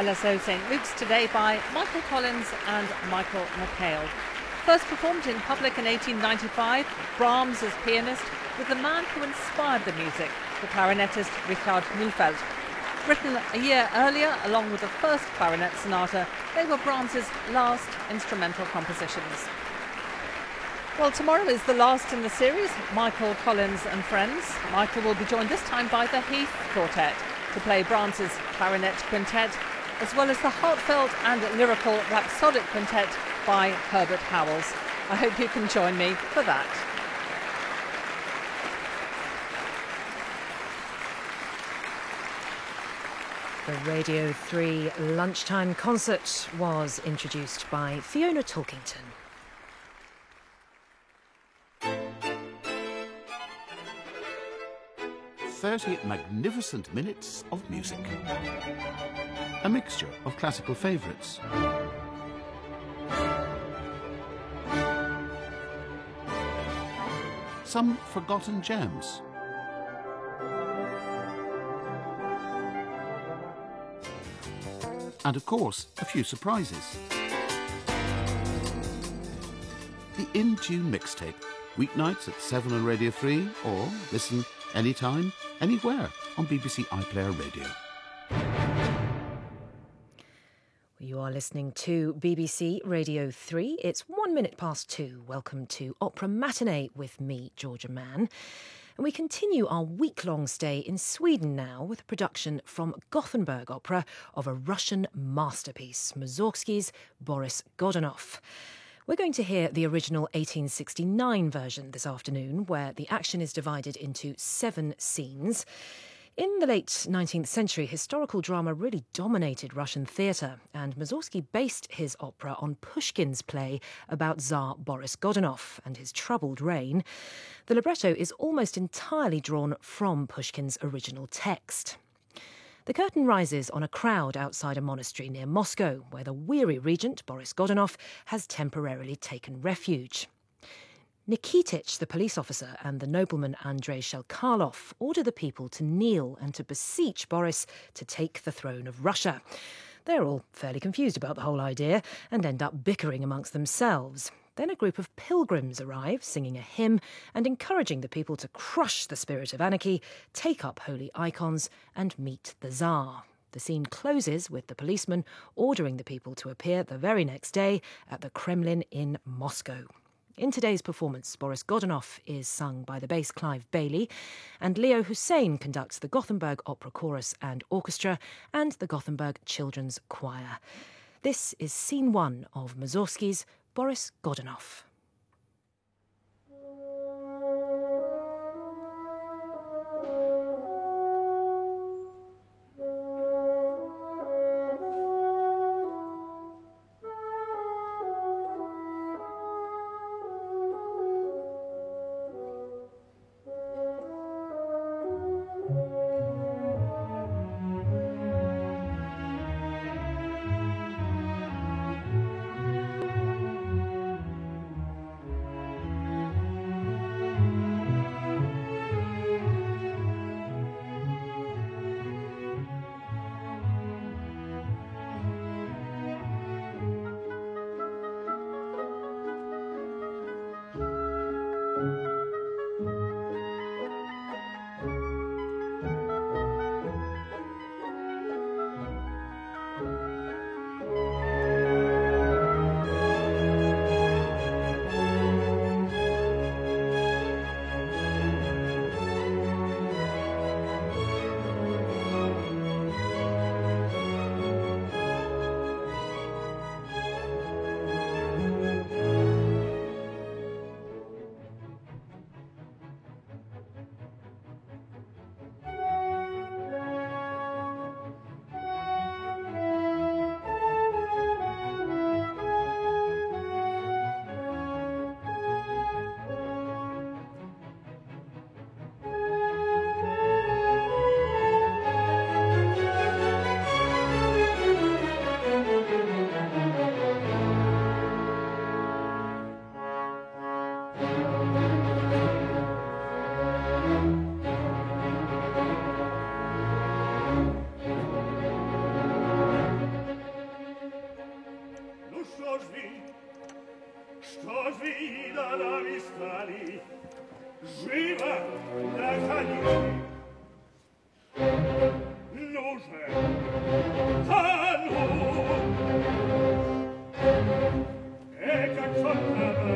LSO St Luke's today by Michael Collins and Michael McHale. First performed in public in 1895, Brahms as pianist with the man who inspired the music, the clarinetist Richard Mühlfeld. Written a year earlier, along with the first clarinet sonata, they were Brahms's last instrumental compositions. Well, tomorrow is the last in the series, Michael Collins and Friends. Michael will be joined this time by the Heath Quartet to play Brahms's clarinet quintet, as well as the heartfelt and lyrical rhapsodic quintet by Herbert Howells. I hope you can join me for that. The Radio 3 lunchtime concert was introduced by Fiona Talkington. 30 magnificent minutes of music. A mixture of classical favourites. Some forgotten gems. And of course, a few surprises. The In Tune Mixtape, weeknights at 7 on Radio 3, or listen anytime, anywhere on BBC iPlayer Radio. You are listening to BBC Radio 3. It's 1 minute past 2. Welcome to Opera Matinee with me, Georgia Mann. And we continue our week-long stay in Sweden now with a production from Gothenburg Opera of a Russian masterpiece, Mussorgsky's Boris Godunov. We're going to hear the original 1869 version this afternoon, where the action is divided into 7 scenes. In the late 19th century, historical drama really dominated Russian theatre, and Mussorgsky based his opera on Pushkin's play about Tsar Boris Godunov and his troubled reign. The libretto is almost entirely drawn from Pushkin's original text. The curtain rises on a crowd outside a monastery near Moscow, where the weary regent, Boris Godunov, has temporarily taken refuge. Nikitich, the police officer, and the nobleman Andrei Shelkarlov order the people to kneel and to beseech Boris to take the throne of Russia. They're all fairly confused about the whole idea and end up bickering amongst themselves. Then a group of pilgrims arrive, singing a hymn and encouraging the people to crush the spirit of anarchy, take up holy icons and meet the Tsar. The scene closes with the policeman ordering the people to appear the very next day at the Kremlin in Moscow. In today's performance, Boris Godunov is sung by the bass Clive Bailey, and Leo Hussein conducts the Gothenburg Opera Chorus and Orchestra and the Gothenburg Children's Choir. This is scene 1 of Mussorgsky's Boris Godunov. Rosalie, viva la Caglie. Nous à nous, et cacciata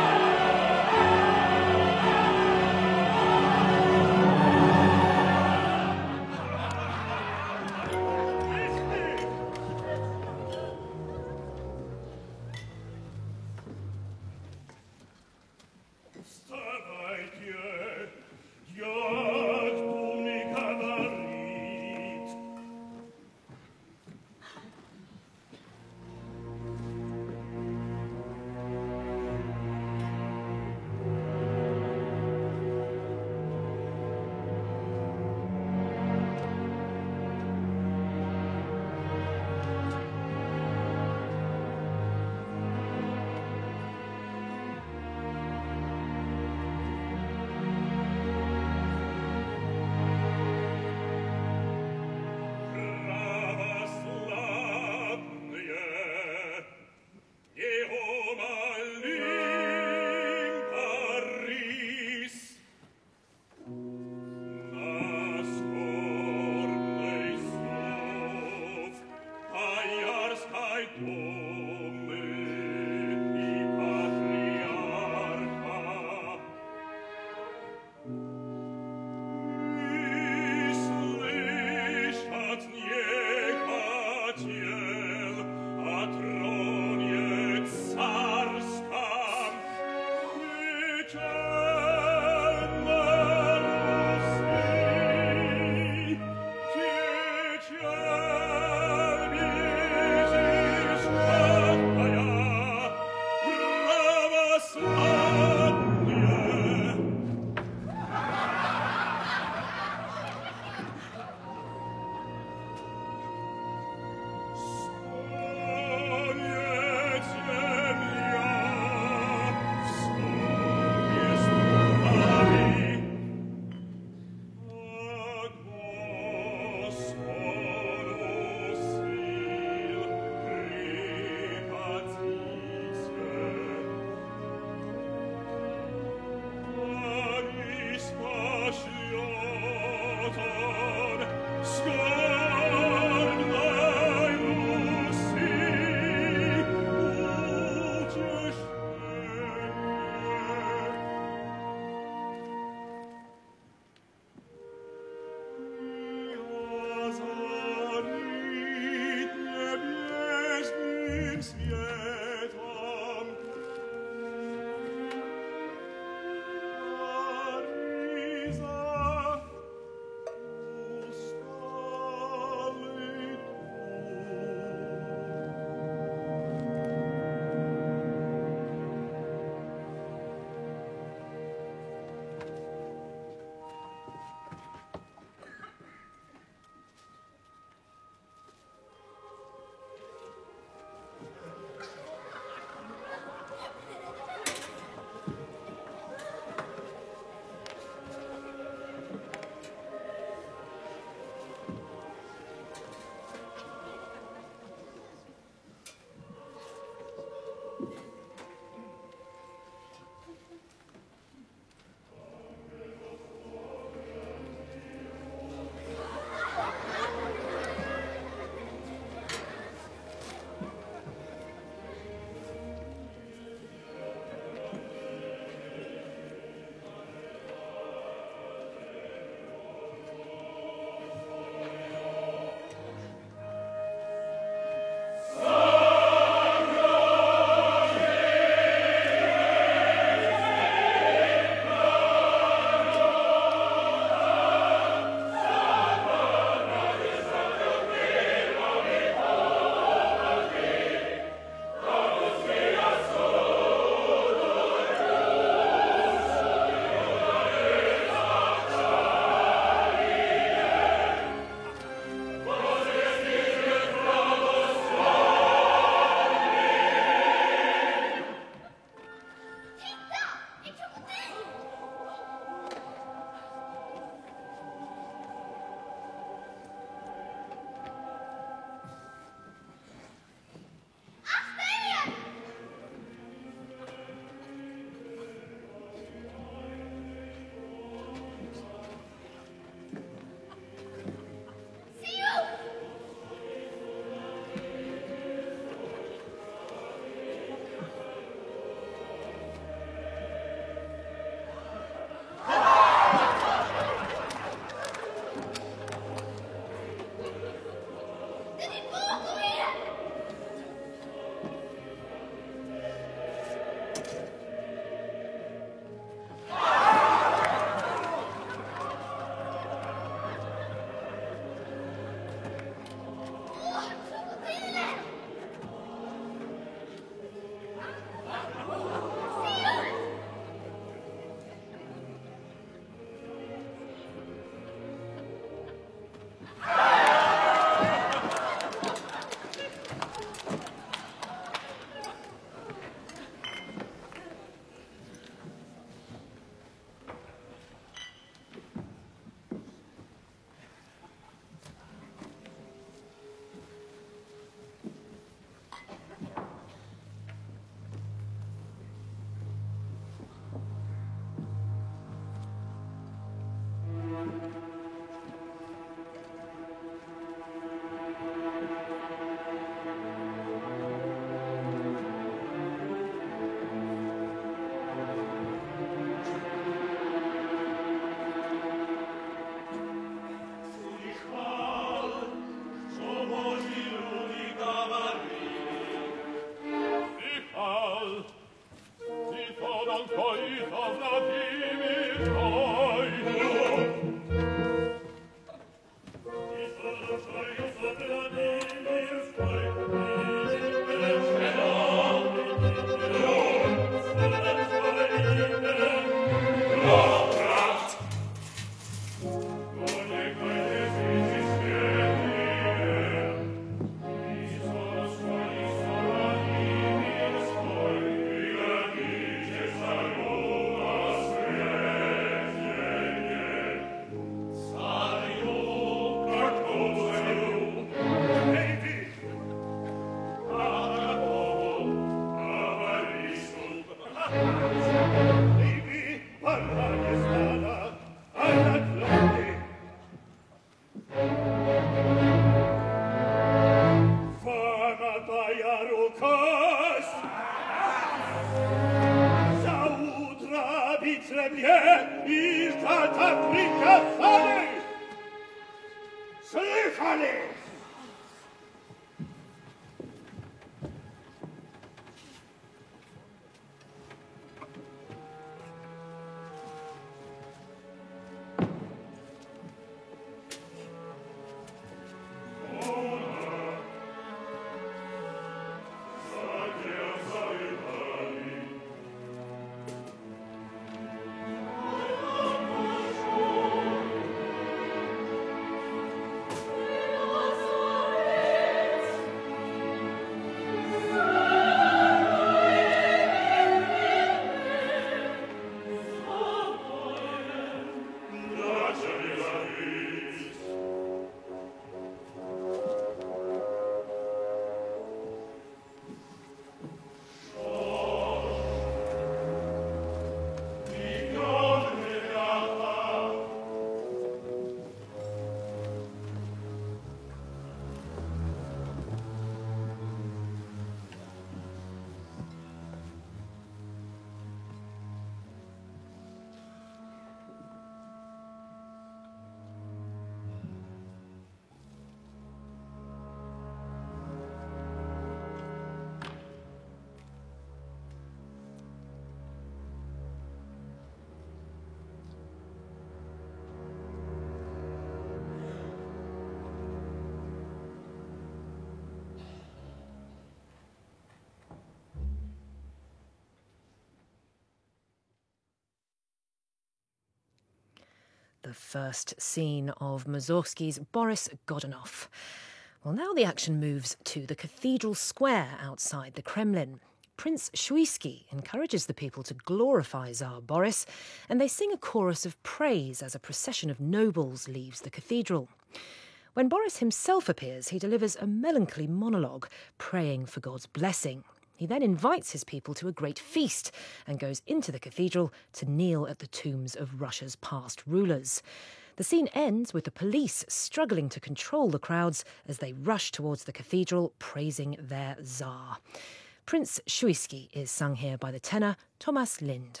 the first scene of Mussorgsky's Boris Godunov. Well, now the action moves to the cathedral square outside the Kremlin. Prince Shuisky encourages the people to glorify Tsar Boris, and they sing a chorus of praise as a procession of nobles leaves the cathedral. When Boris himself appears, he delivers a melancholy monologue, praying for God's blessing. He then invites his people to a great feast and goes into the cathedral to kneel at the tombs of Russia's past rulers. The scene ends with the police struggling to control the crowds as they rush towards the cathedral, praising their Tsar. Prince Shuisky is sung here by the tenor Thomas Lind.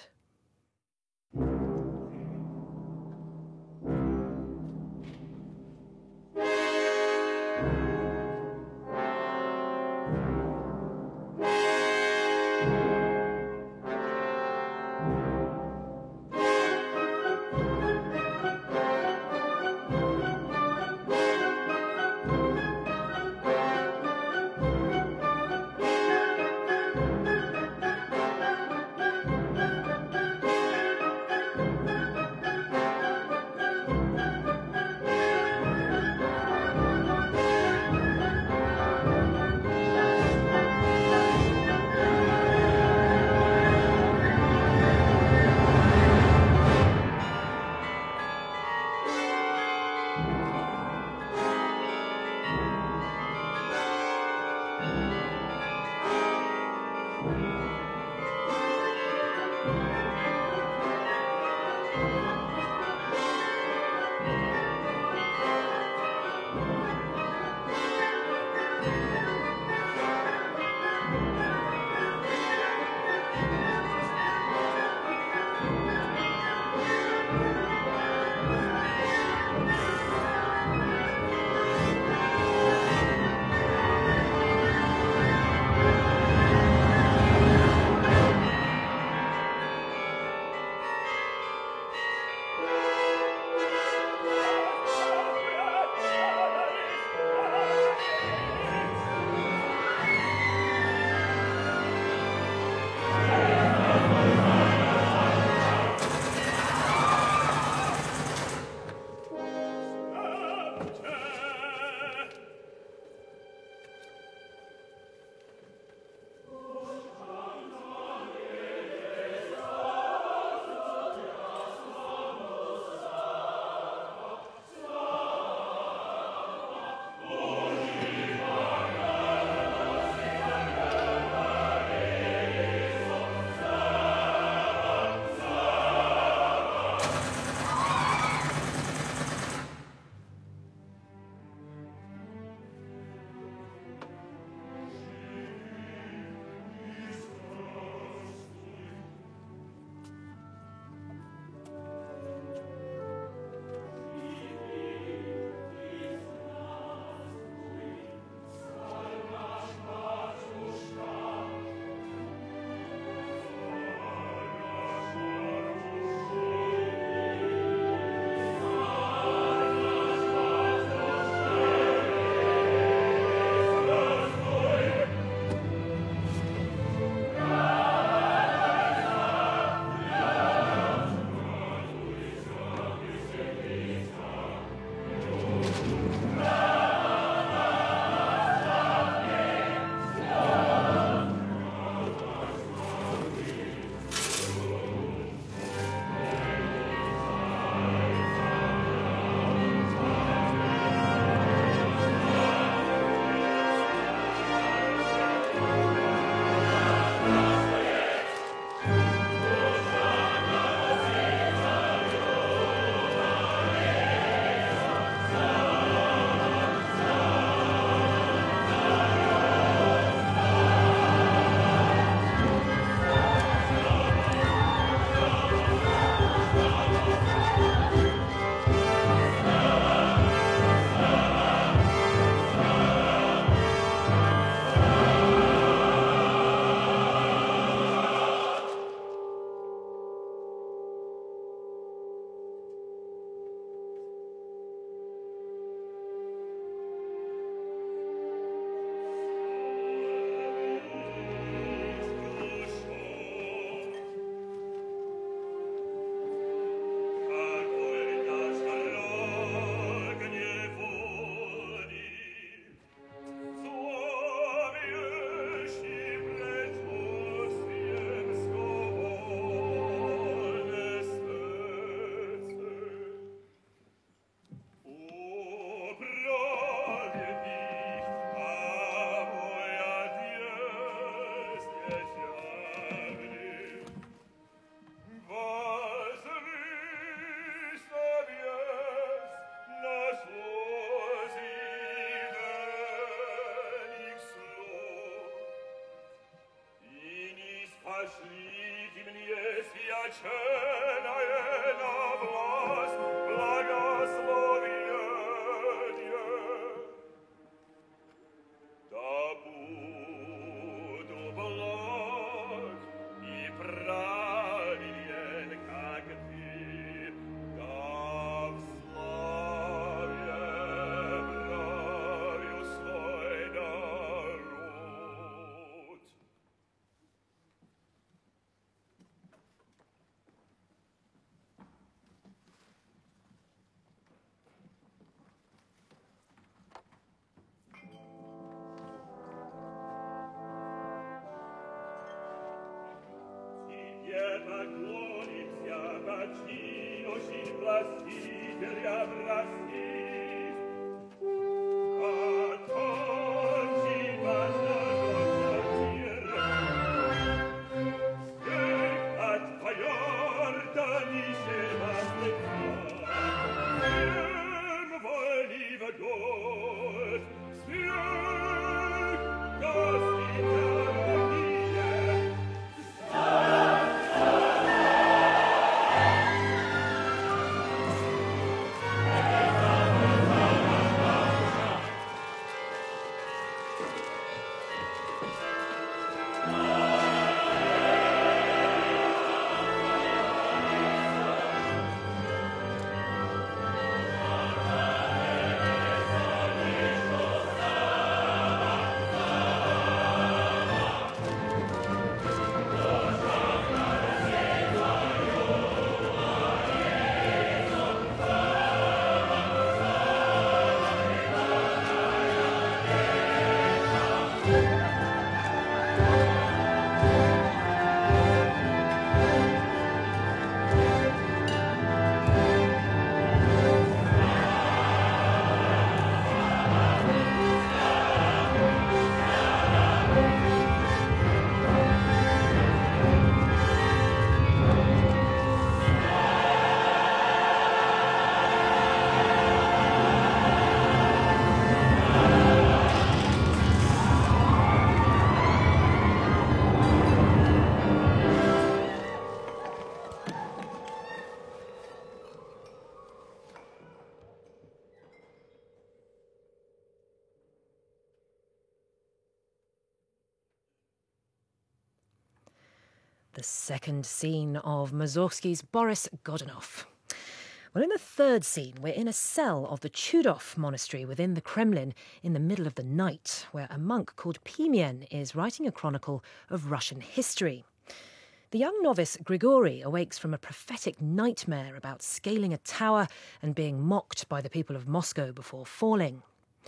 The second scene of Mussorgsky's Boris Godunov. Well, in the third scene, we're in a cell of the Chudov monastery within the Kremlin in the middle of the night, where a monk called Pimien is writing a chronicle of Russian history. The young novice Grigory awakes from a prophetic nightmare about scaling a tower and being mocked by the people of Moscow before falling.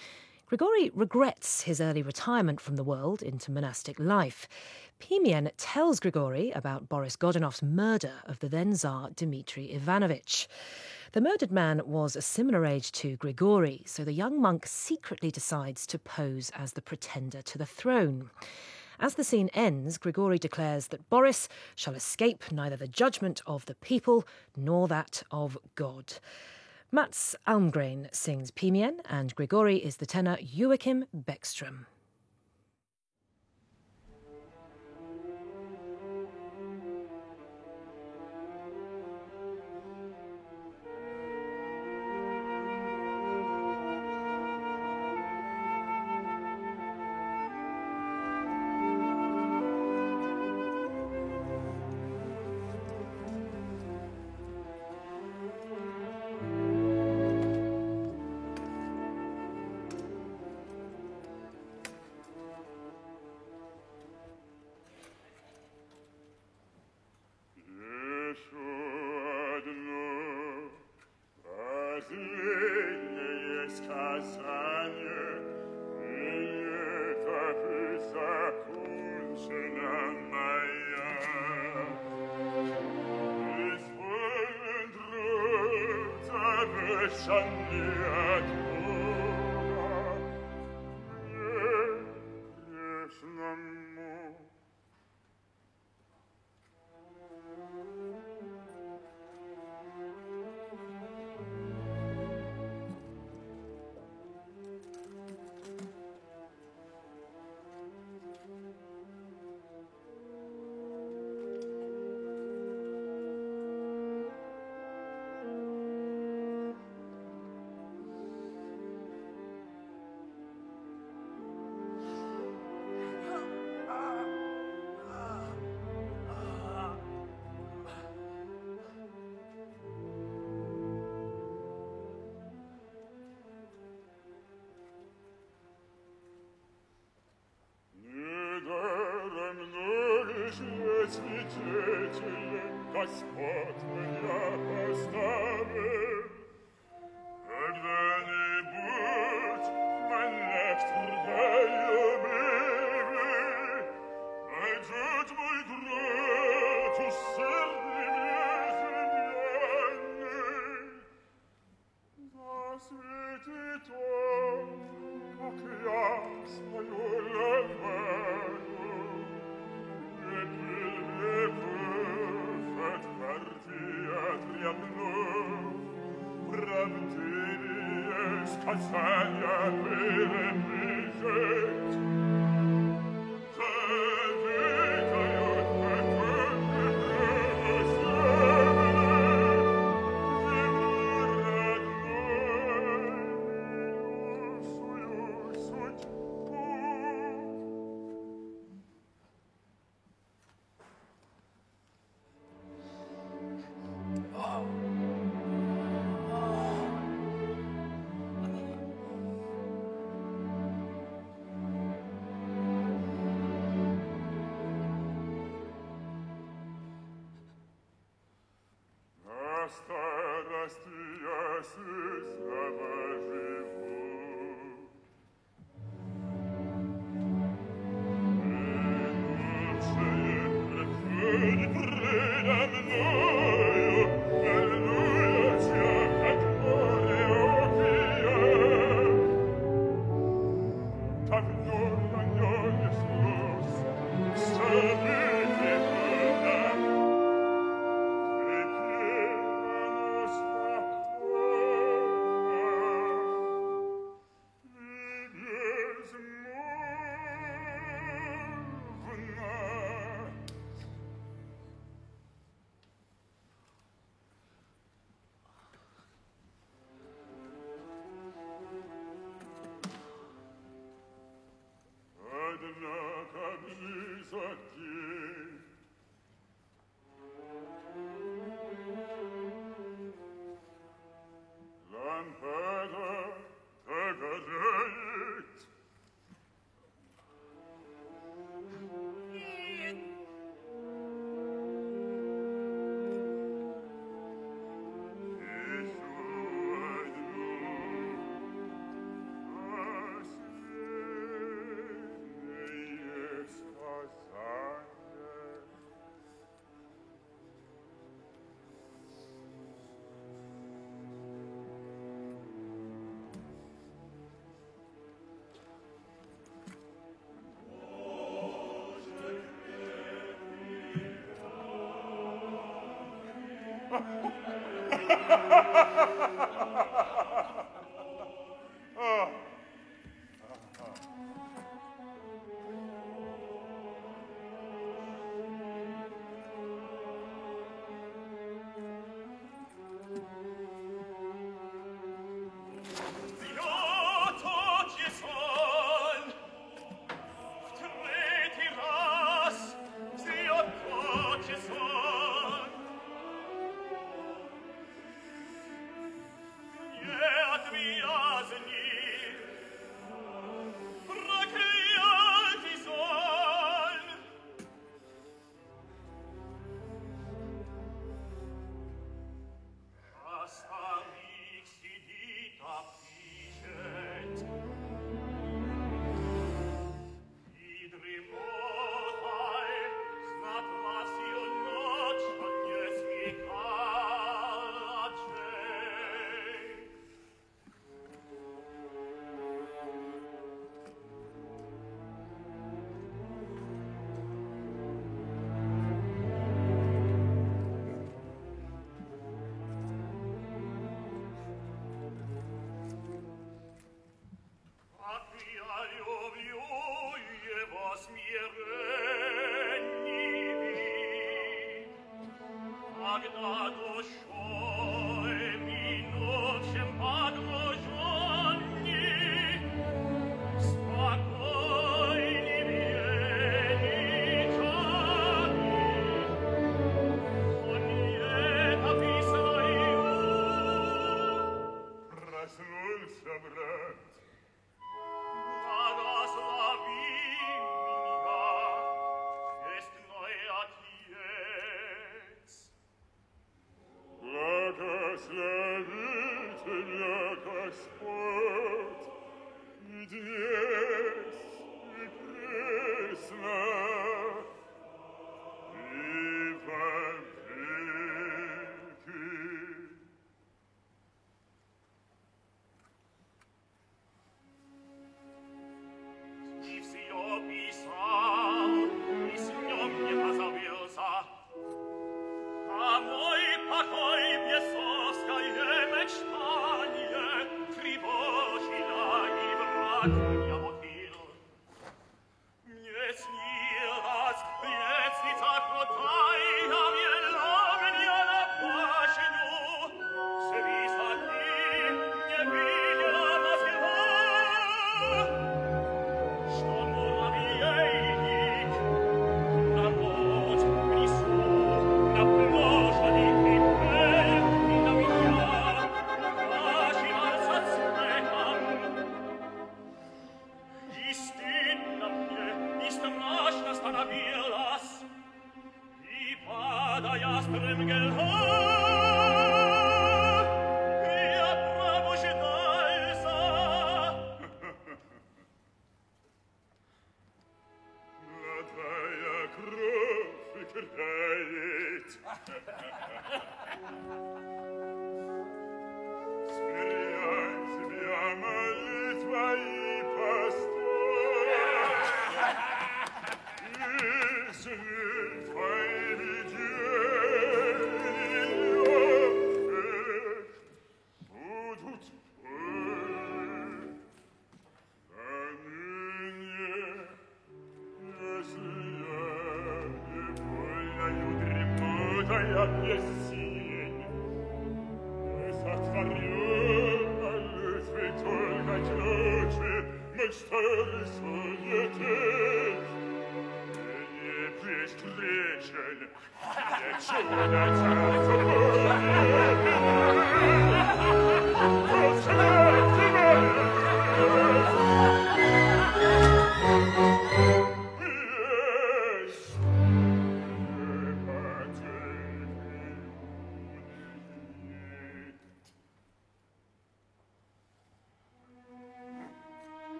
Grigory regrets his early retirement from the world into monastic life. Pimien tells Grigory about Boris Godunov's murder of the then Tsar Dmitry Ivanovich. The murdered man was a similar age to Grigory, so the young monk secretly decides to pose as the pretender to the throne. As the scene ends, Grigory declares that Boris shall escape neither the judgment of the people nor that of God. Mats Almgren sings Pimien, and Grigory is the tenor Joachim Beckström.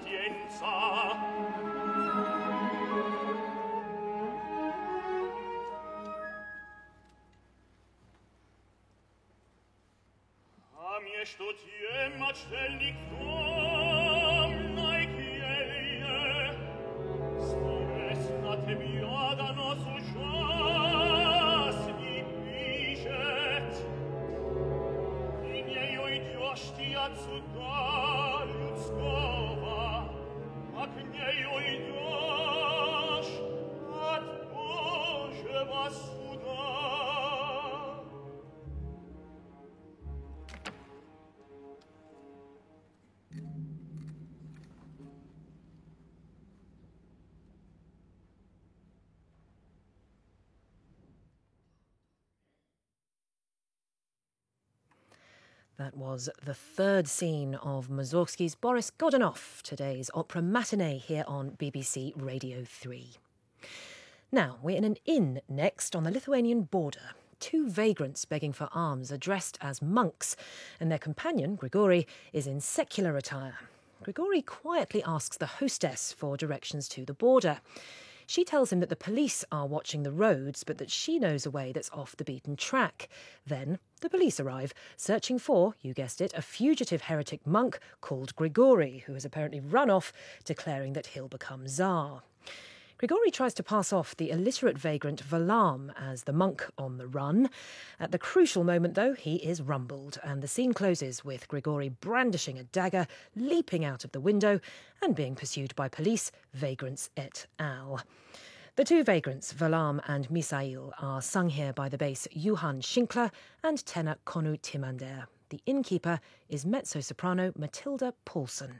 sapienza. A mnie что тем отшельник в домной келье, старец на тебя донос ужасный пишет, и не уйдешь ты от суда людского, а к ней уйдешь от Божьего суда. That was the third scene of Mussorgsky's Boris Godunov, today's opera matinee here on BBC Radio 3. Now, we're in an inn next on the Lithuanian border. Two vagrants begging for alms are dressed as monks, and their companion, Grigori, is in secular attire. Grigori quietly asks the hostess for directions to the border. She tells him that the police are watching the roads, but that she knows a way that's off the beaten track. Then the police arrive, searching for, you guessed it, a fugitive heretic monk called Grigori, who has apparently run off, declaring that he'll become Tsar. Grigori tries to pass off the illiterate vagrant Varlam as the monk on the run. At the crucial moment, though, he is rumbled, and the scene closes with Grigori brandishing a dagger, leaping out of the window, and being pursued by police, vagrants et al. The two vagrants, Varlam and Misail, are sung here by the bass Johan Schinkler and tenor Konu Timander. The innkeeper is mezzo-soprano Matilda Paulson.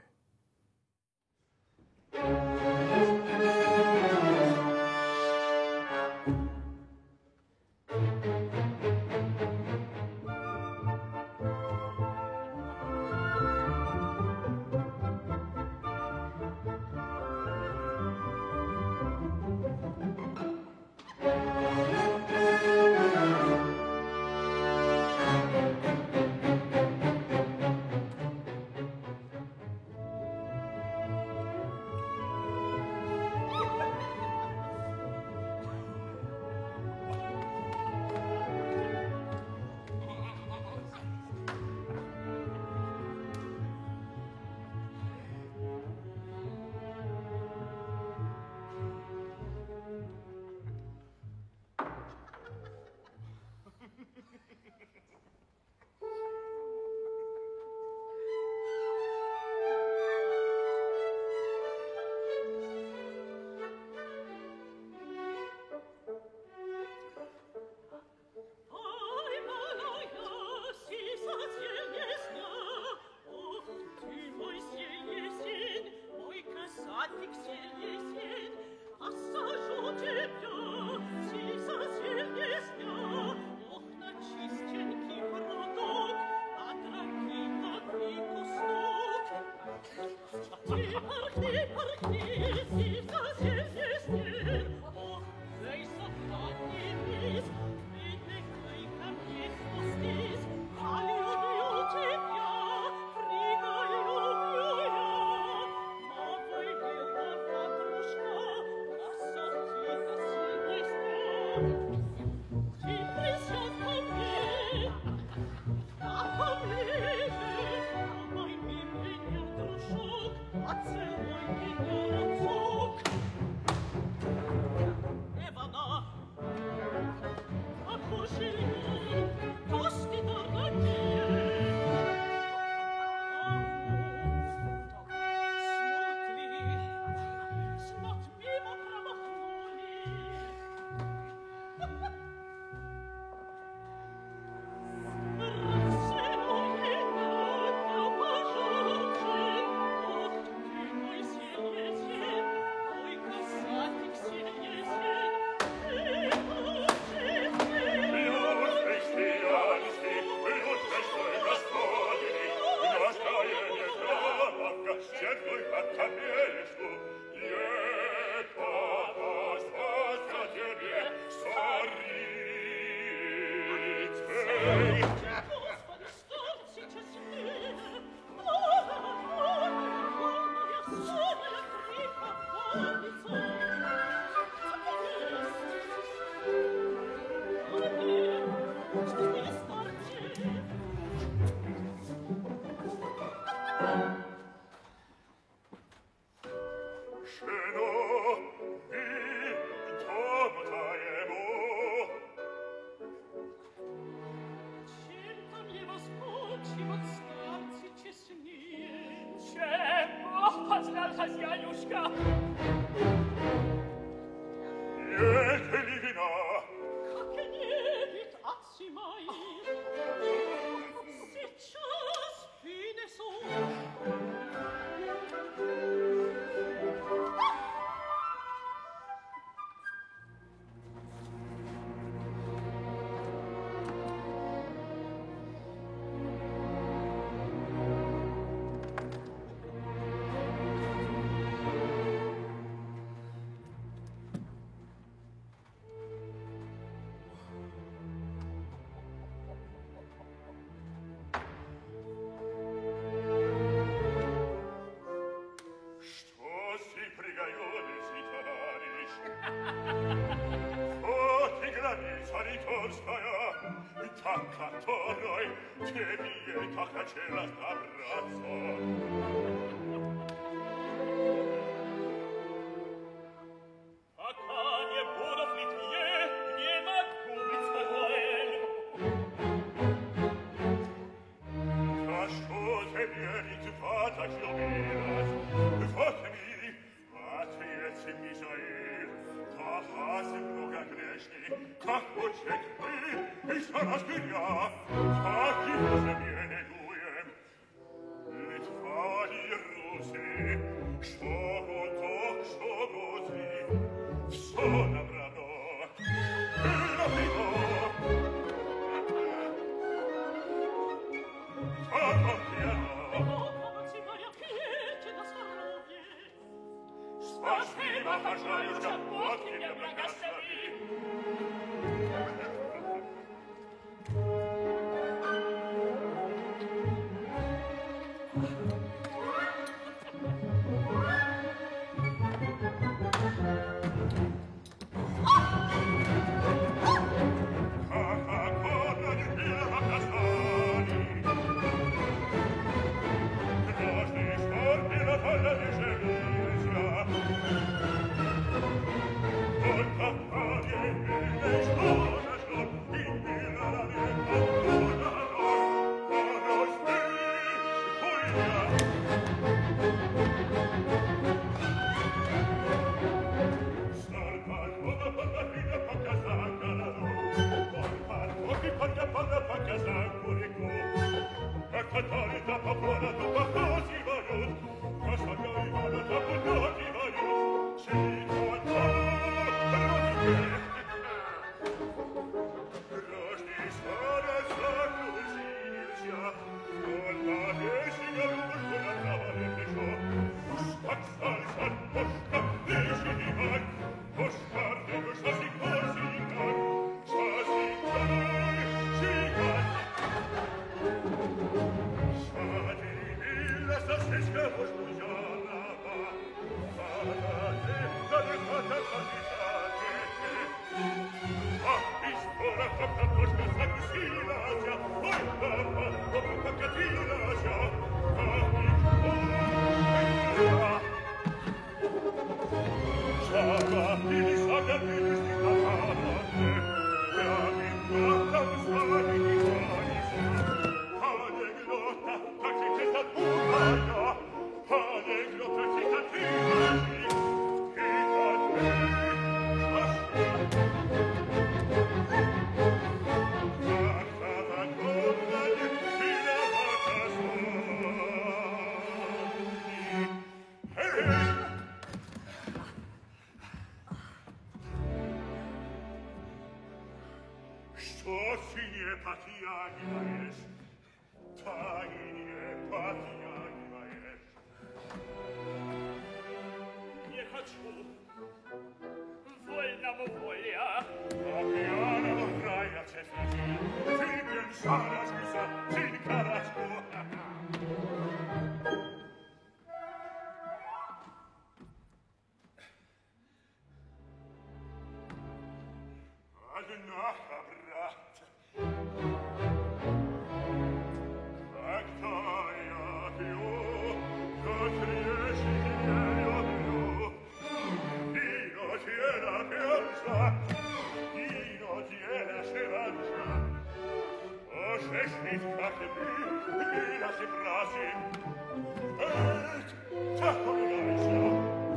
Tacco mi lascia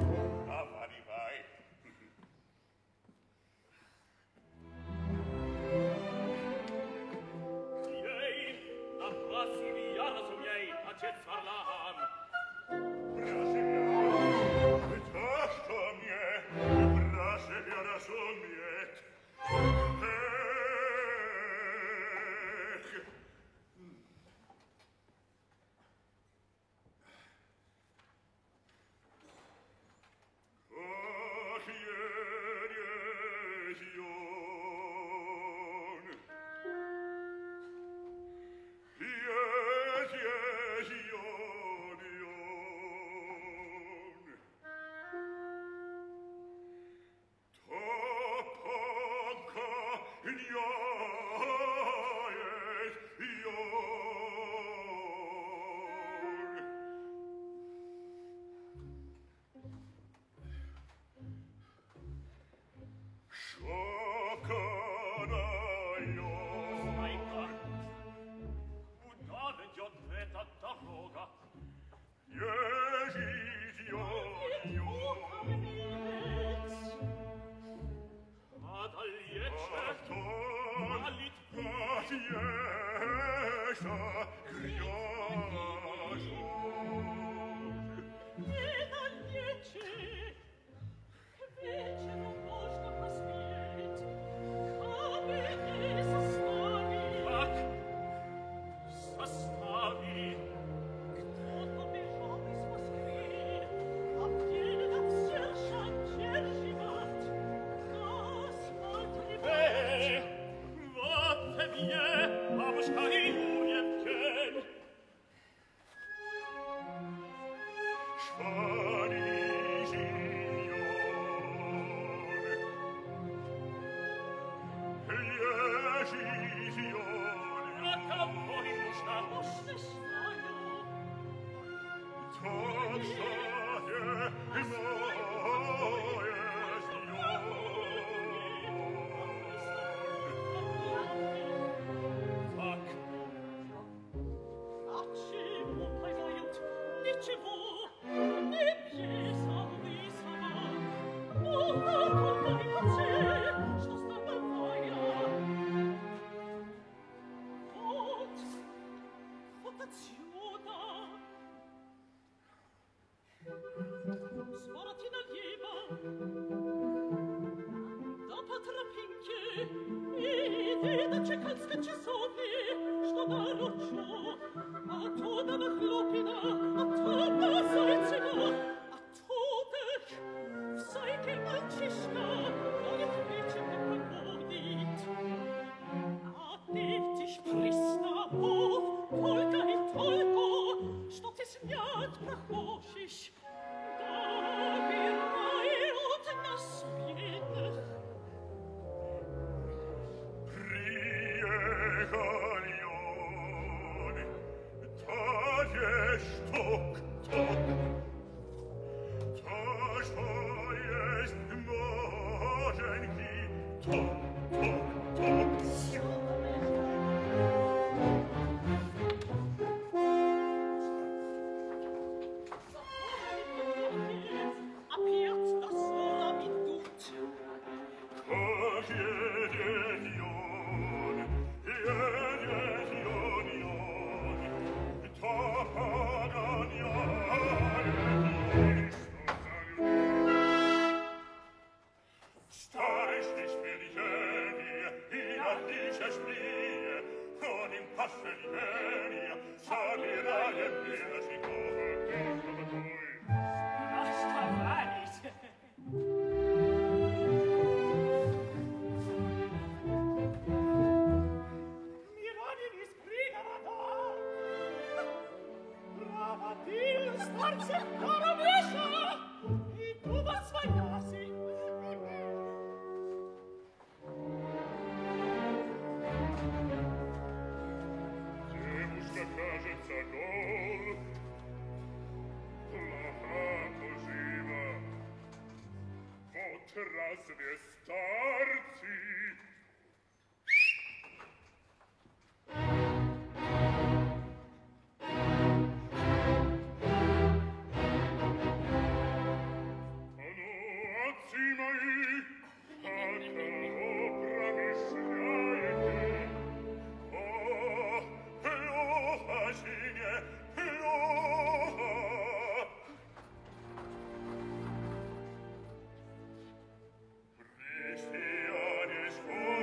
Christianes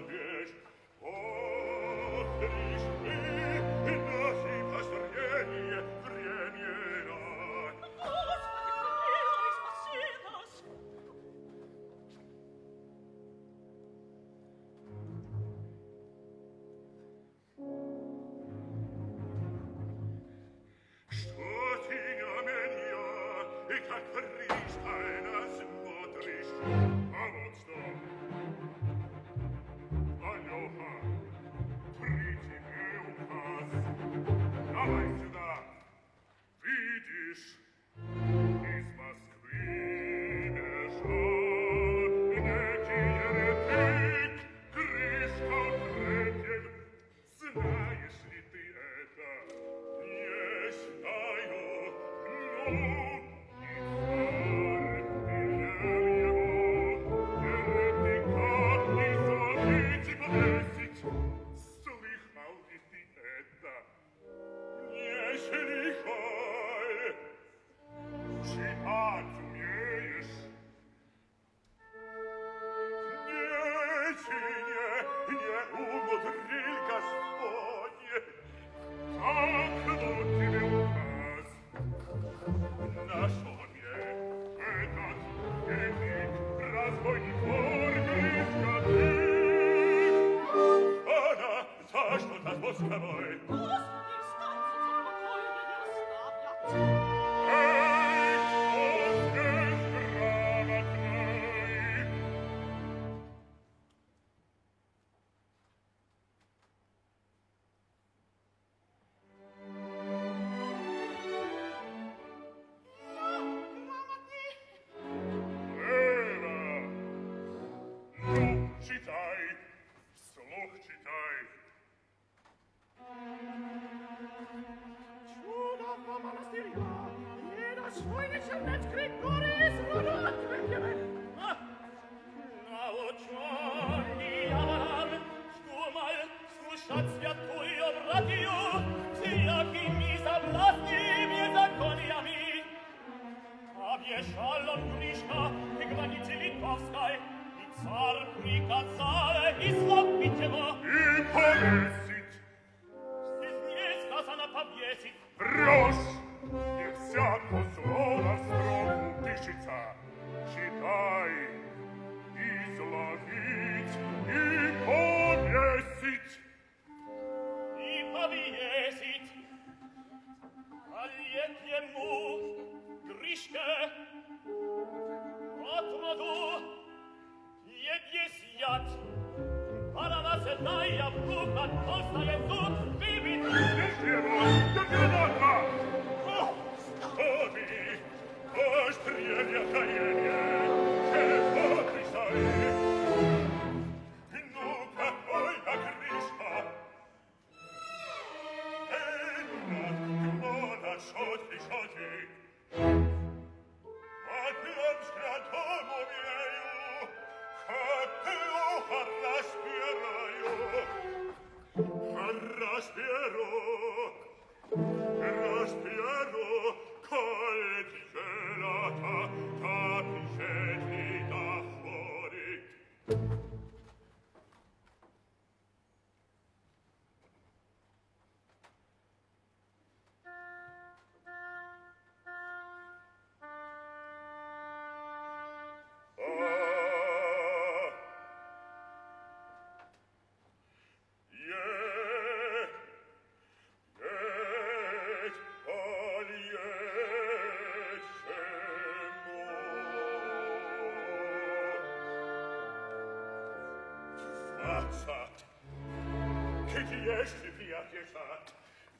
Che ti esci via pietà,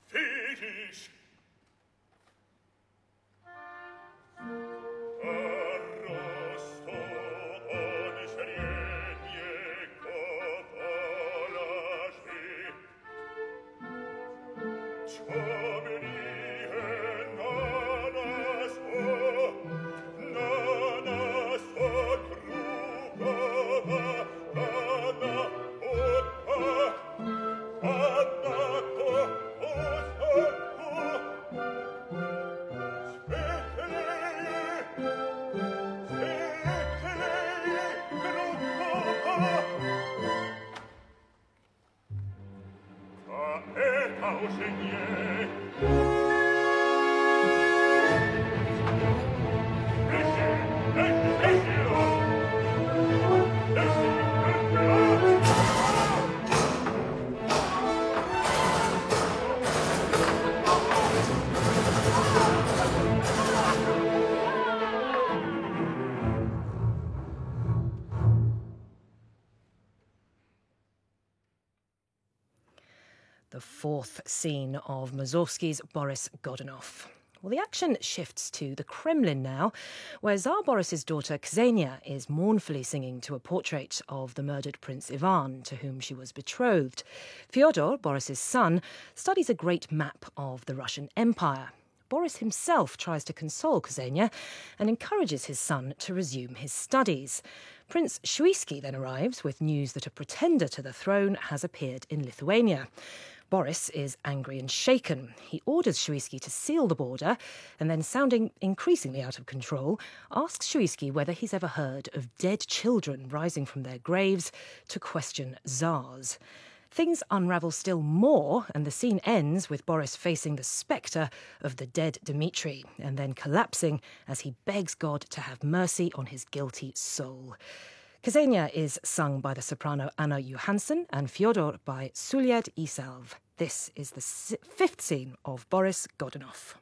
fidish. Arrosto ogni serie copolasi. Ciomini e nanas o crugova, The fourth scene of Mussorgsky's Boris Godunov. Well, the action shifts to the Kremlin now, where Tsar Boris's daughter Ksenia is mournfully singing to a portrait of the murdered Prince Ivan, to whom she was betrothed. Fyodor, Boris's son, studies a great map of the Russian Empire. Boris himself tries to console Ksenia and encourages his son to resume his studies. Prince Shuisky then arrives with news that a pretender to the throne has appeared in Lithuania. Boris is angry and shaken. He orders Shuisky to seal the border and then, sounding increasingly out of control, asks Shuisky whether he's ever heard of dead children rising from their graves to question Tsars. Things unravel still more, and the scene ends with Boris facing the spectre of the dead Dmitri and then collapsing as he begs God to have mercy on his guilty soul. Ksenia is sung by the soprano Anna Johansson and Fyodor by Suliad Isalv. This is the fifth scene of Boris Godunov.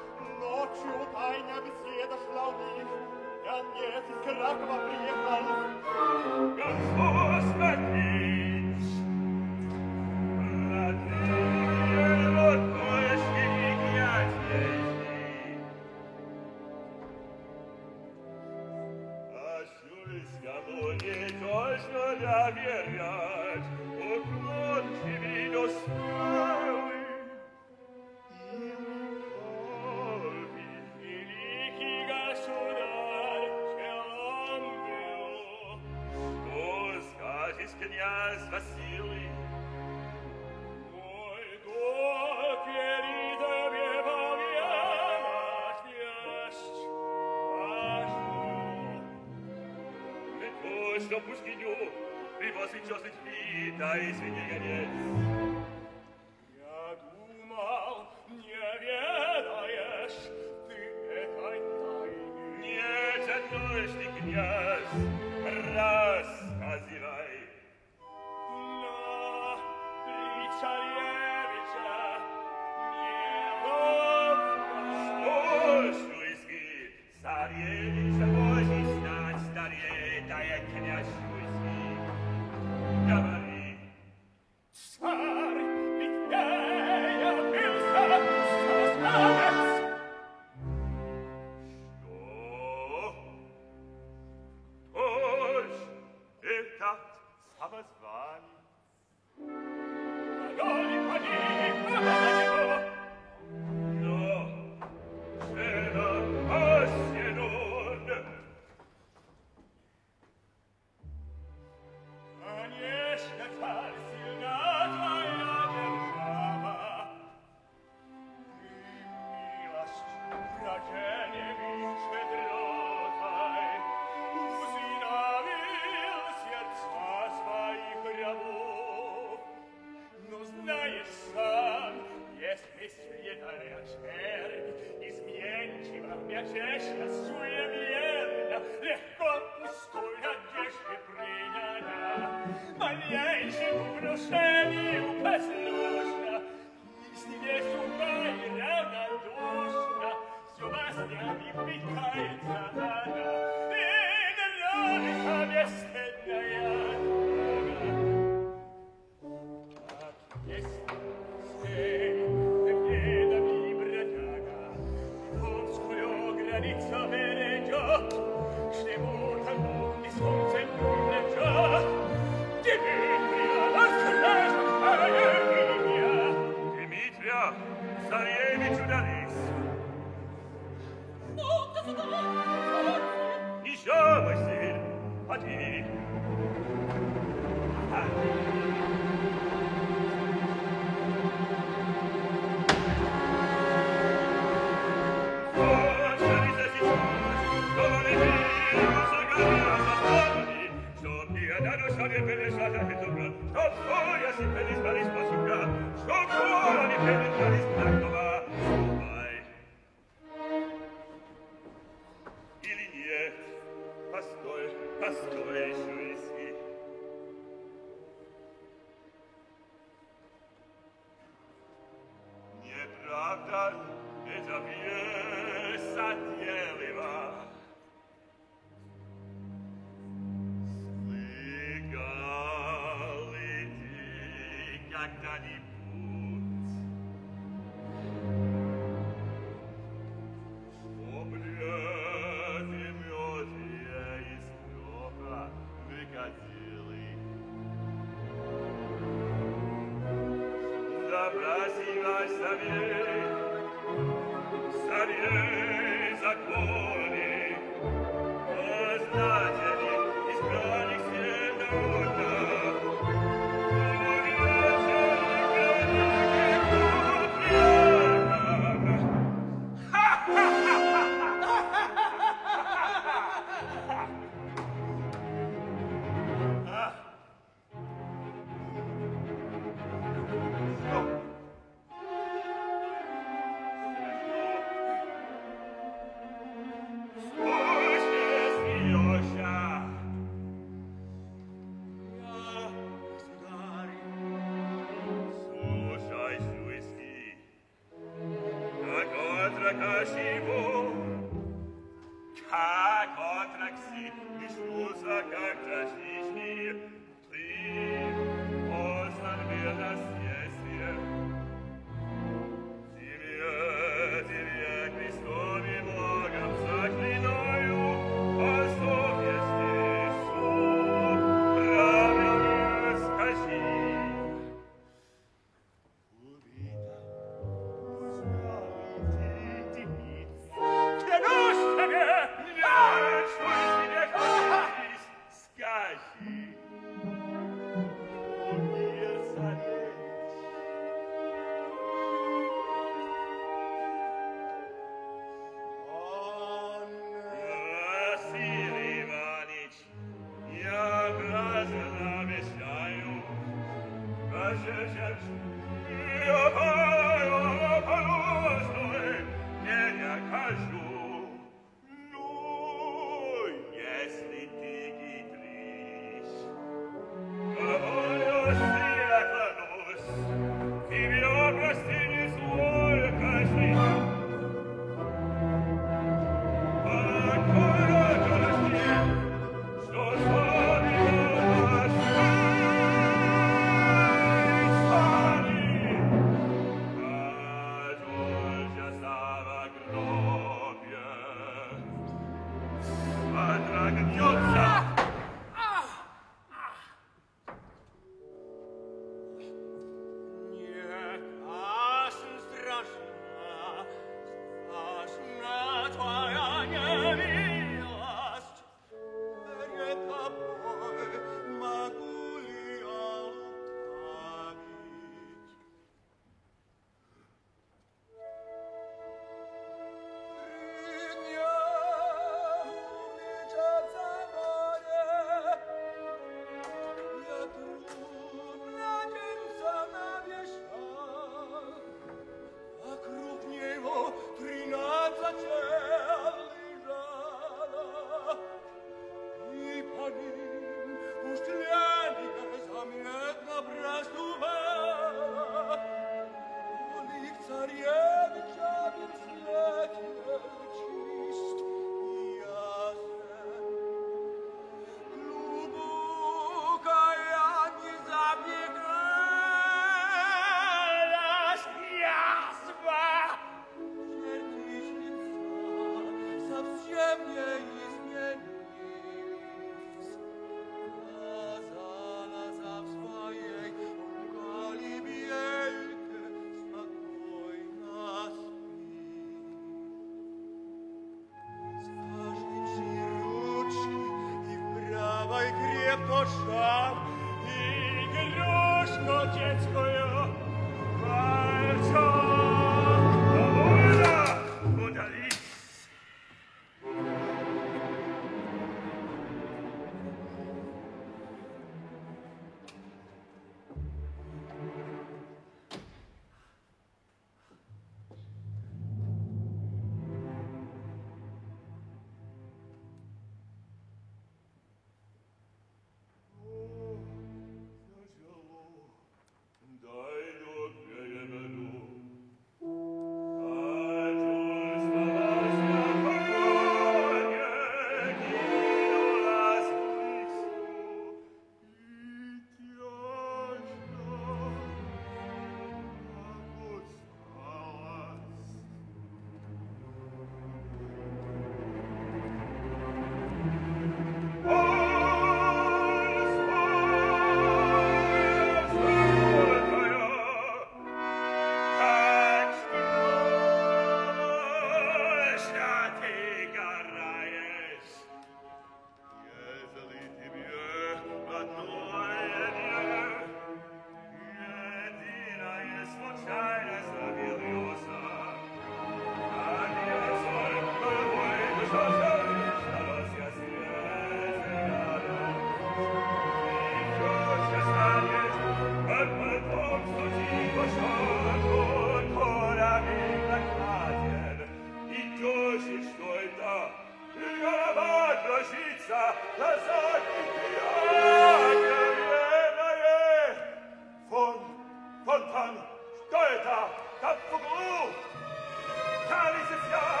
Fontan, Goethe, Tapfuglu, Calice Fiat,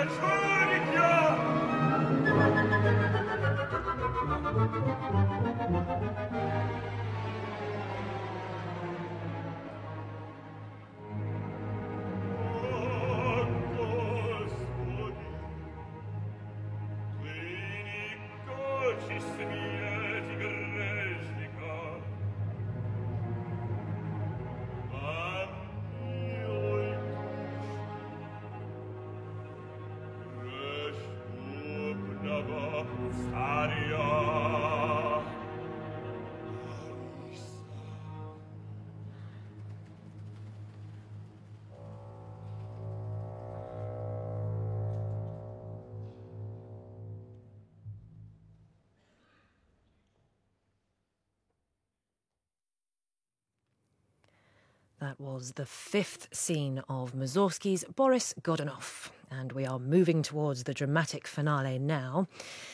That was the fifth scene of Mussorgsky's Boris Godunov, and we are moving towards the dramatic finale now.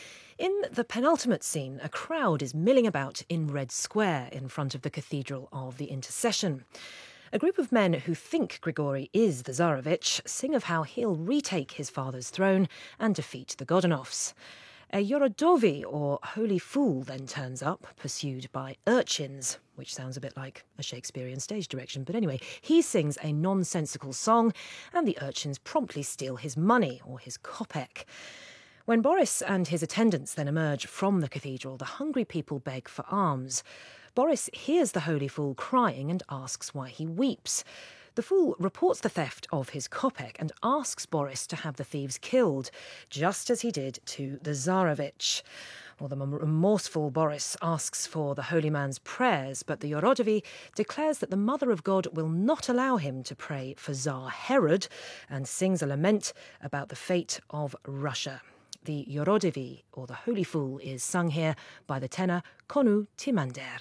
In the penultimate scene, a crowd is milling about in Red Square in front of the Cathedral of the Intercession. A group of men who think Grigori is the Tsarevich sing of how he'll retake his father's throne and defeat the Godunovs. A Yorodovi, or Holy Fool, then turns up, pursued by urchins, which sounds a bit like a Shakespearean stage direction. But anyway, he sings a nonsensical song, and the urchins promptly steal his money, or his kopeck. When Boris and his attendants then emerge from the cathedral, the hungry people beg for alms. Boris hears the Holy Fool crying and asks why he weeps. The fool reports the theft of his kopeck and asks Boris to have the thieves killed, just as he did to the Tsarevich. Well, the remorseful Boris asks for the holy man's prayers, but the Yorodovi declares that the Mother of God will not allow him to pray for Tsar Herod and sings a lament about the fate of Russia. The Yorodovi, or the Holy Fool, is sung here by the tenor Konu Timander.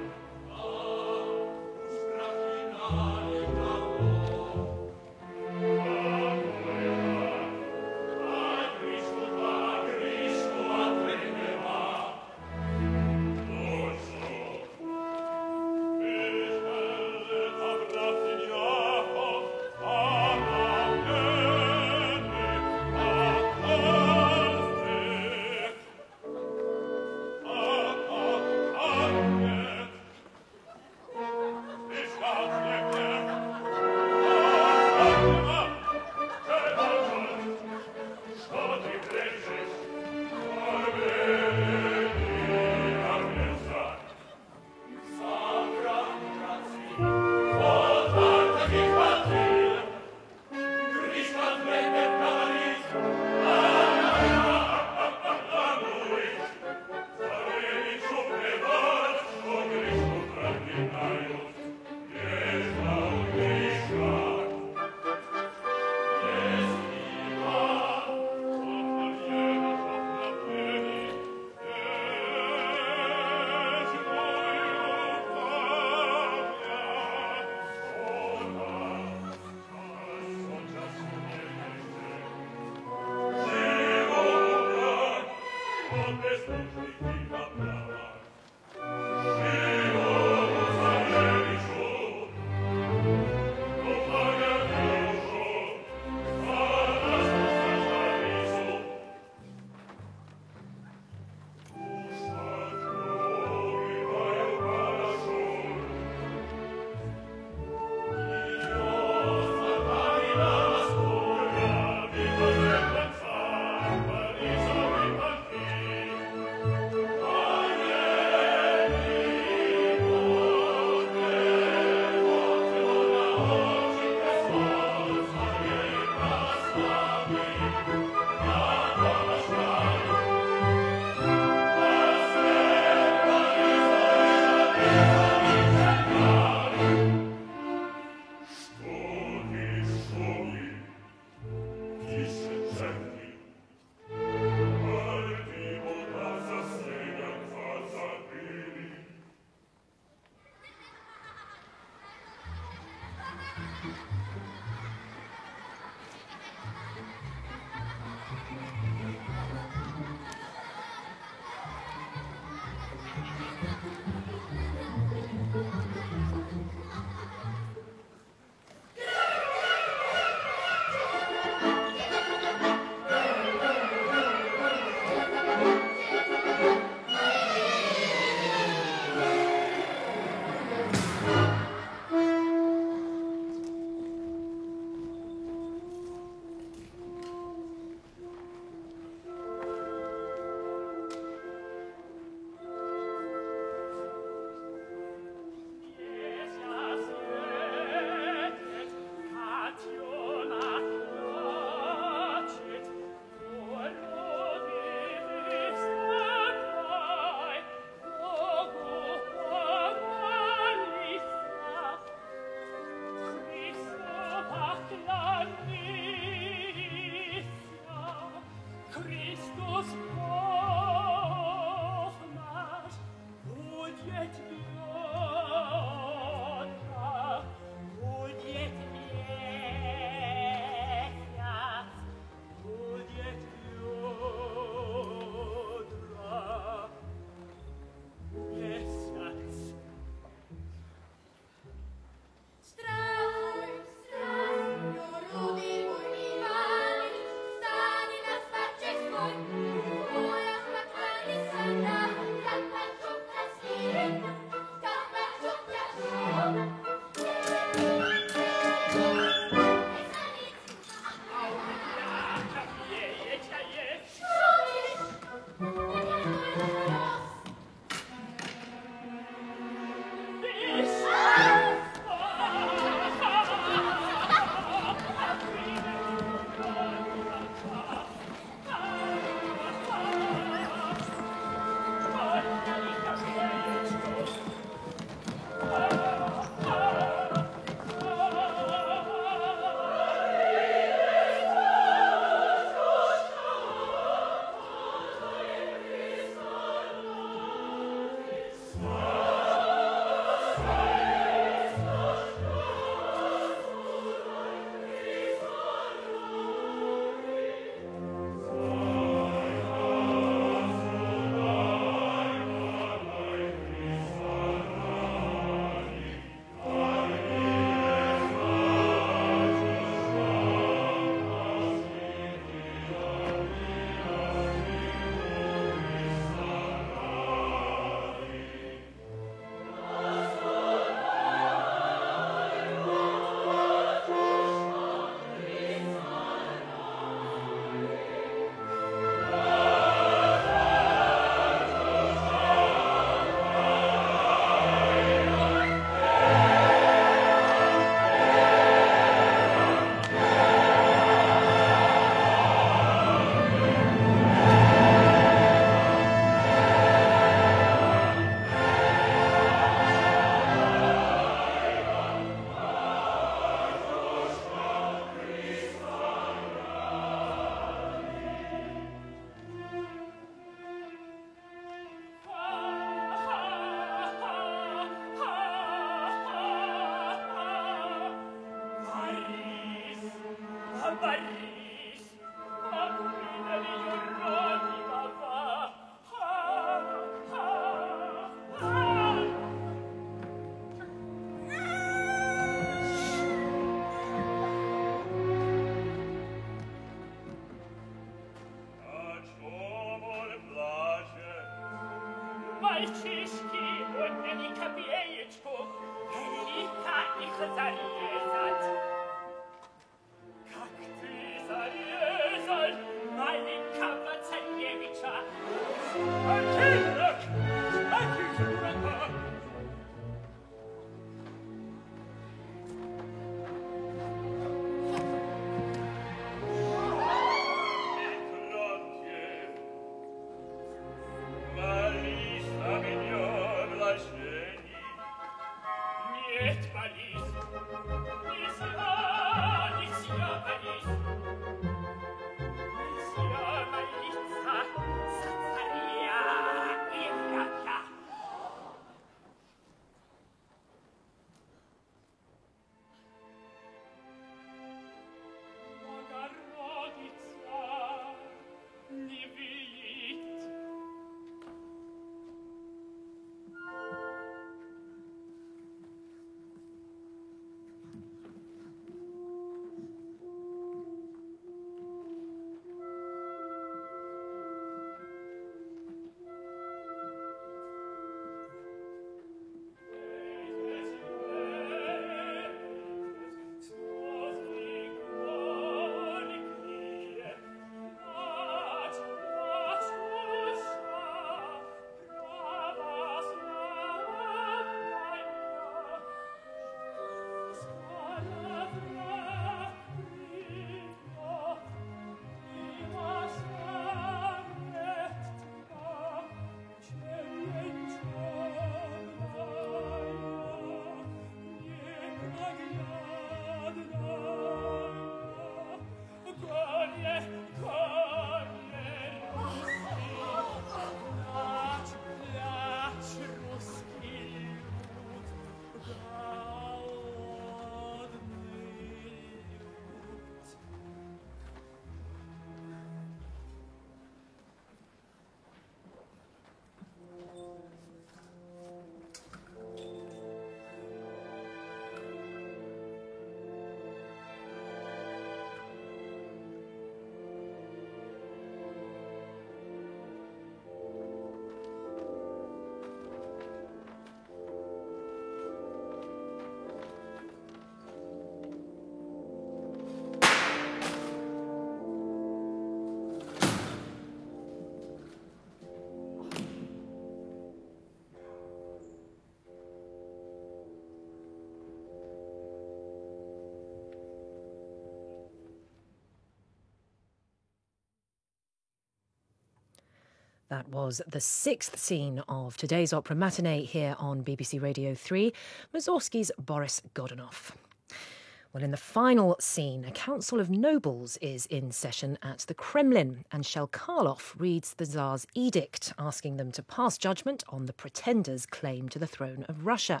That was the sixth scene of today's opera matinee here on BBC Radio 3, Mussorgsky's Boris Godunov. Well, in the final scene, a council of nobles is in session at the Kremlin, and Shelkarlov reads the Tsar's edict, asking them to pass judgment on the pretender's claim to the throne of Russia.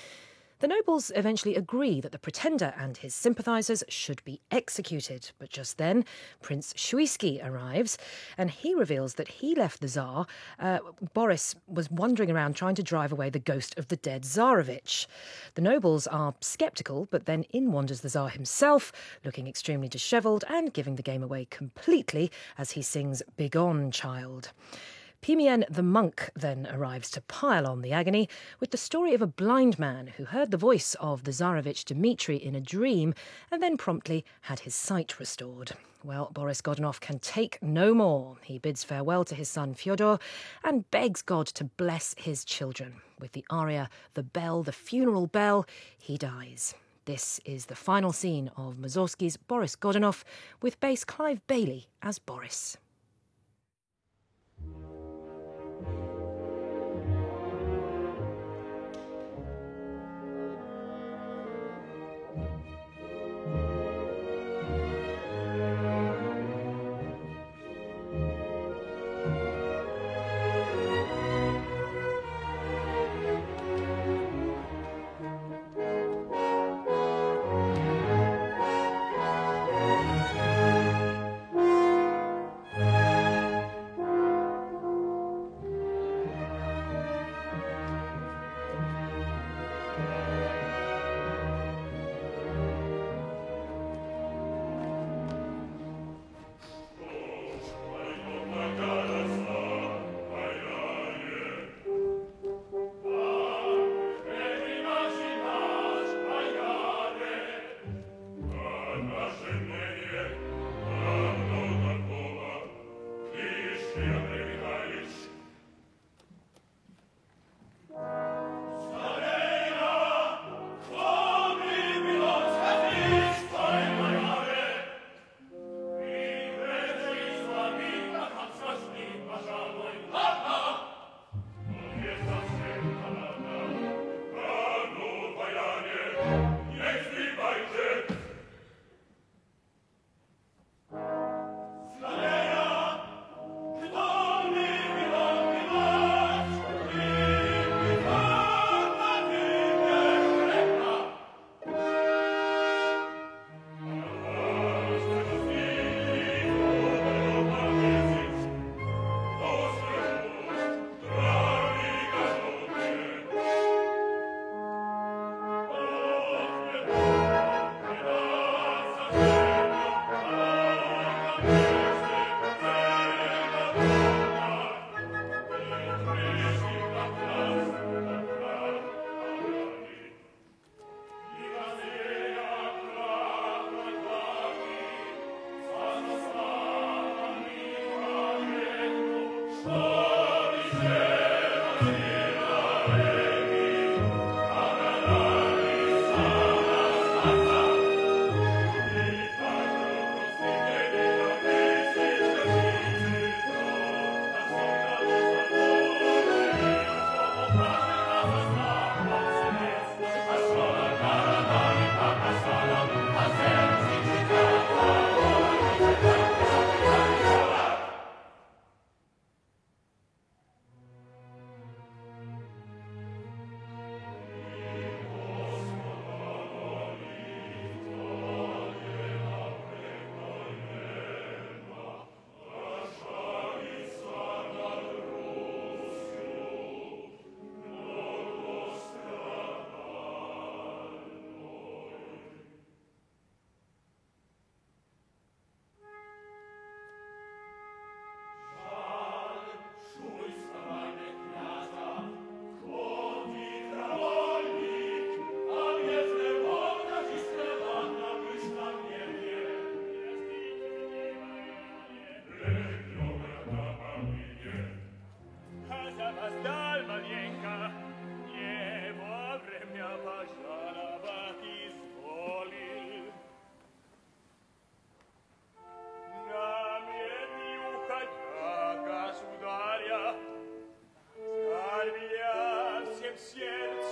The nobles eventually agree that the pretender and his sympathisers should be executed, but just then Prince Shuisky arrives and he reveals that he left the Tsar. Boris was wandering around trying to drive away the ghost of the dead Tsarevich. The nobles are sceptical, but then in wanders the Tsar himself, looking extremely dishevelled and giving the game away completely as he sings "Begone, Child." Pimien the monk then arrives to pile on the agony with the story of a blind man who heard the voice of the Tsarevich Dmitri in a dream and then promptly had his sight restored. Well, Boris Godunov can take no more. He bids farewell to his son Fyodor and begs God to bless his children. With the aria "The Bell, the Funeral Bell," he dies. This is the final scene of Mussorgsky's Boris Godunov with bass Clive Bailey as Boris.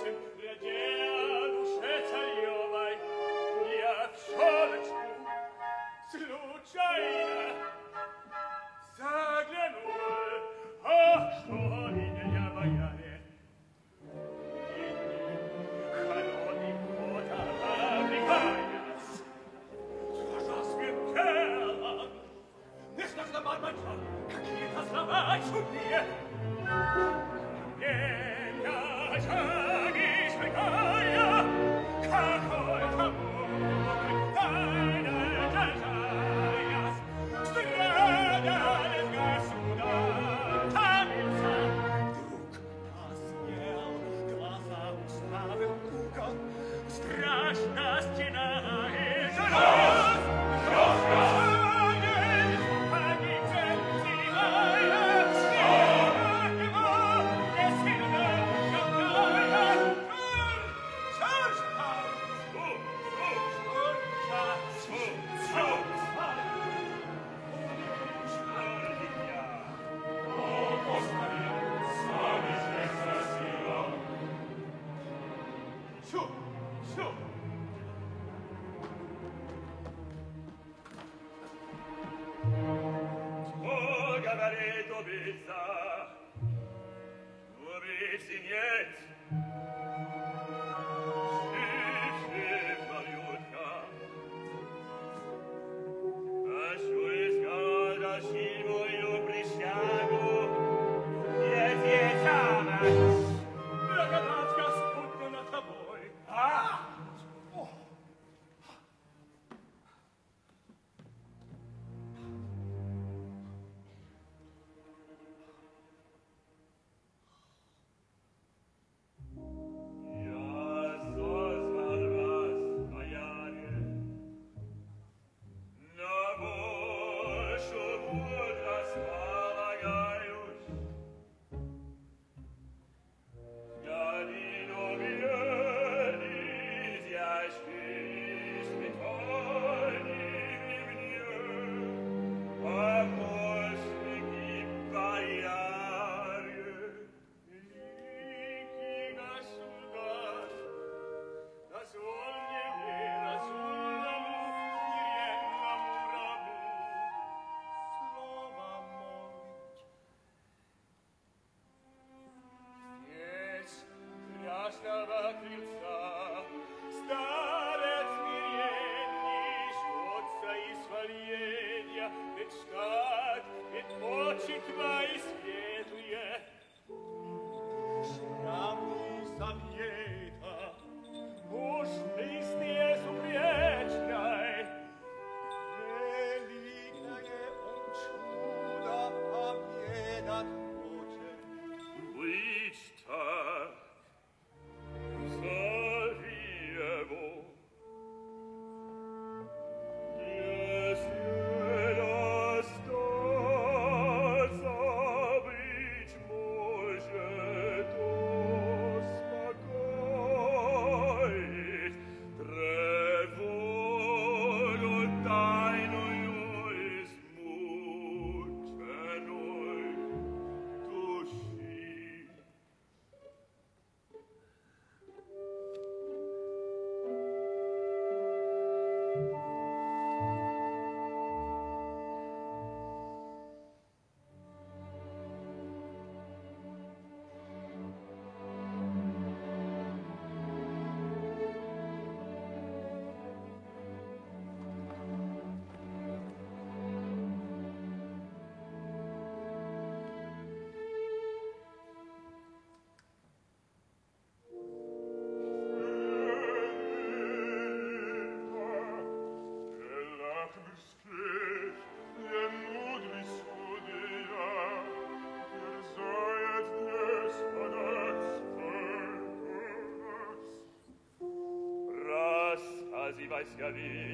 vai se avit,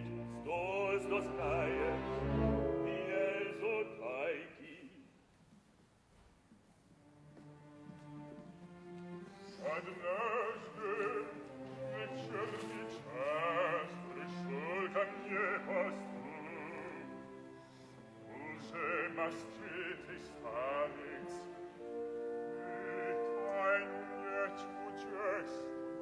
dos raies, miel so taiki. Ad nasce, vecel di chas, presultan nie postu, use mastritis fanex, et ein net ugest,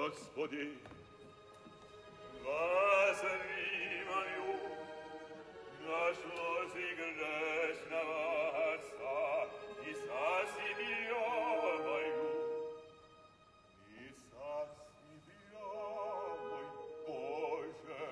Господи, возри мою, нашло грешного отца, и спаси меня мою, и спаси меня, мой Боже.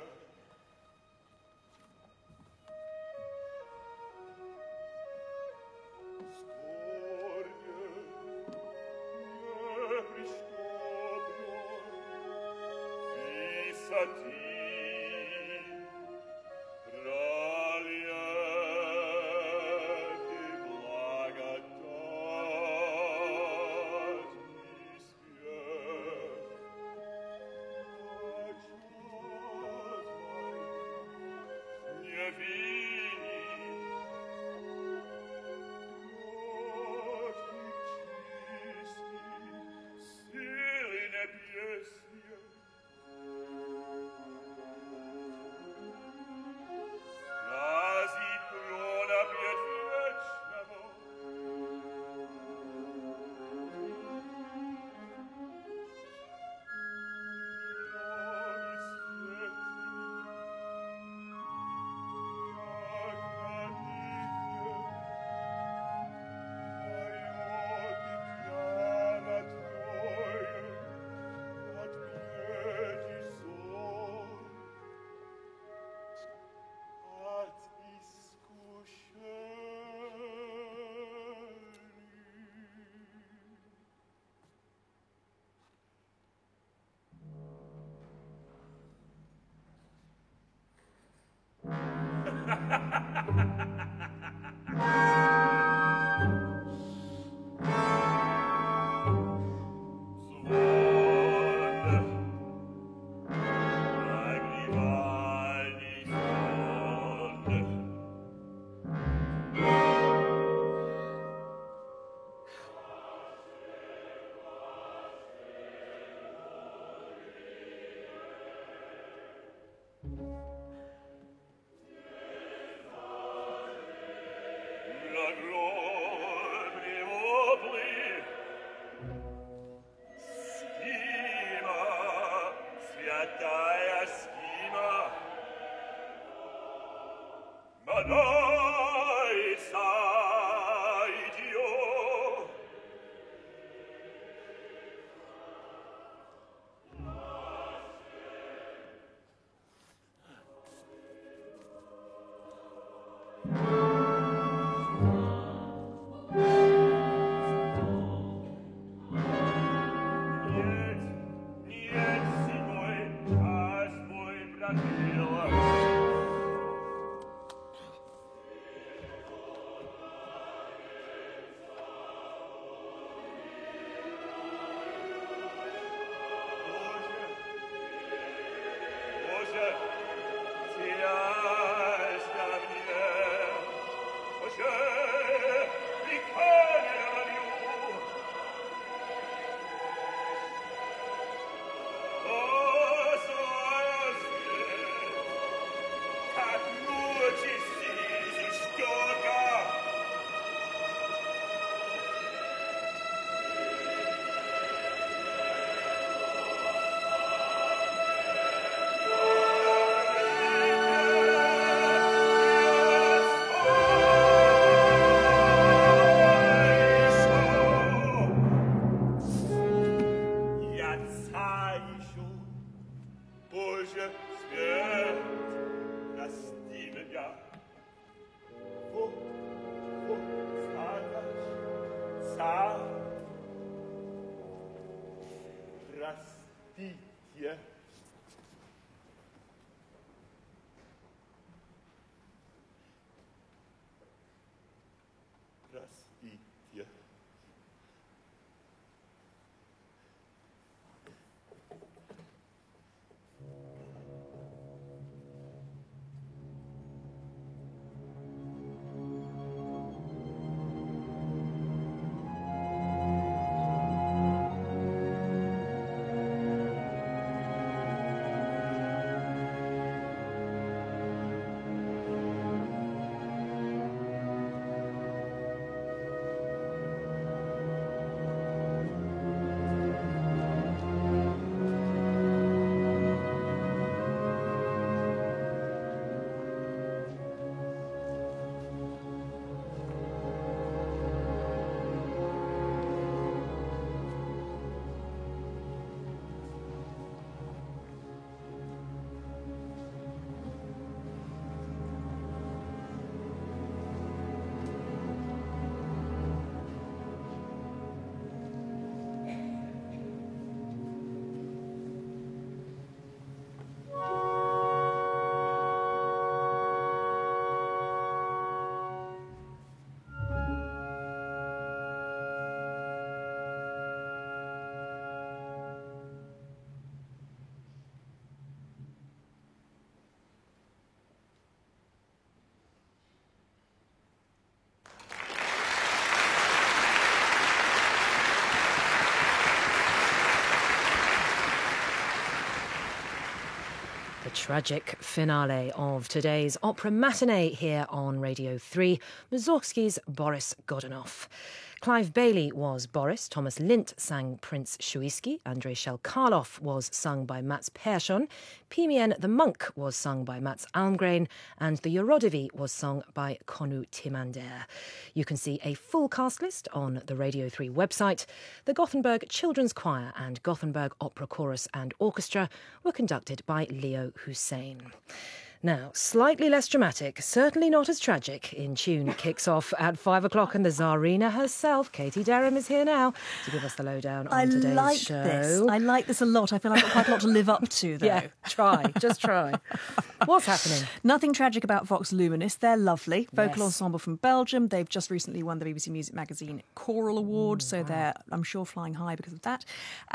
The tragic finale of today's opera matinee here on Radio 3, Mussorgsky's Boris Godunov. Clive Bailey was Boris, Thomas Lint sang Prince Shuisky, Andrei Shelkarlov was sung by Mats Persson, Pimien the Monk was sung by Mats Almgren, and the Eurodivi was sung by Konu Timander. You can see a full cast list on the Radio 3 website. The Gothenburg Children's Choir and Gothenburg Opera Chorus and Orchestra were conducted by Leo Hussein. Now, slightly less dramatic, certainly not as tragic, In Tune kicks off at 5 o'clock, and the Tsarina herself, Katie Derham, is here now to give us the lowdown on today's show. I like this a lot. I feel like I've got quite a lot to live up to, though. Yeah, just try. What's happening? Nothing tragic about Vox Luminis. They're lovely. Vocal Yes. ensemble from Belgium. They've just recently won the BBC Music Magazine Choral Award, so they're, I'm sure, flying high because of that.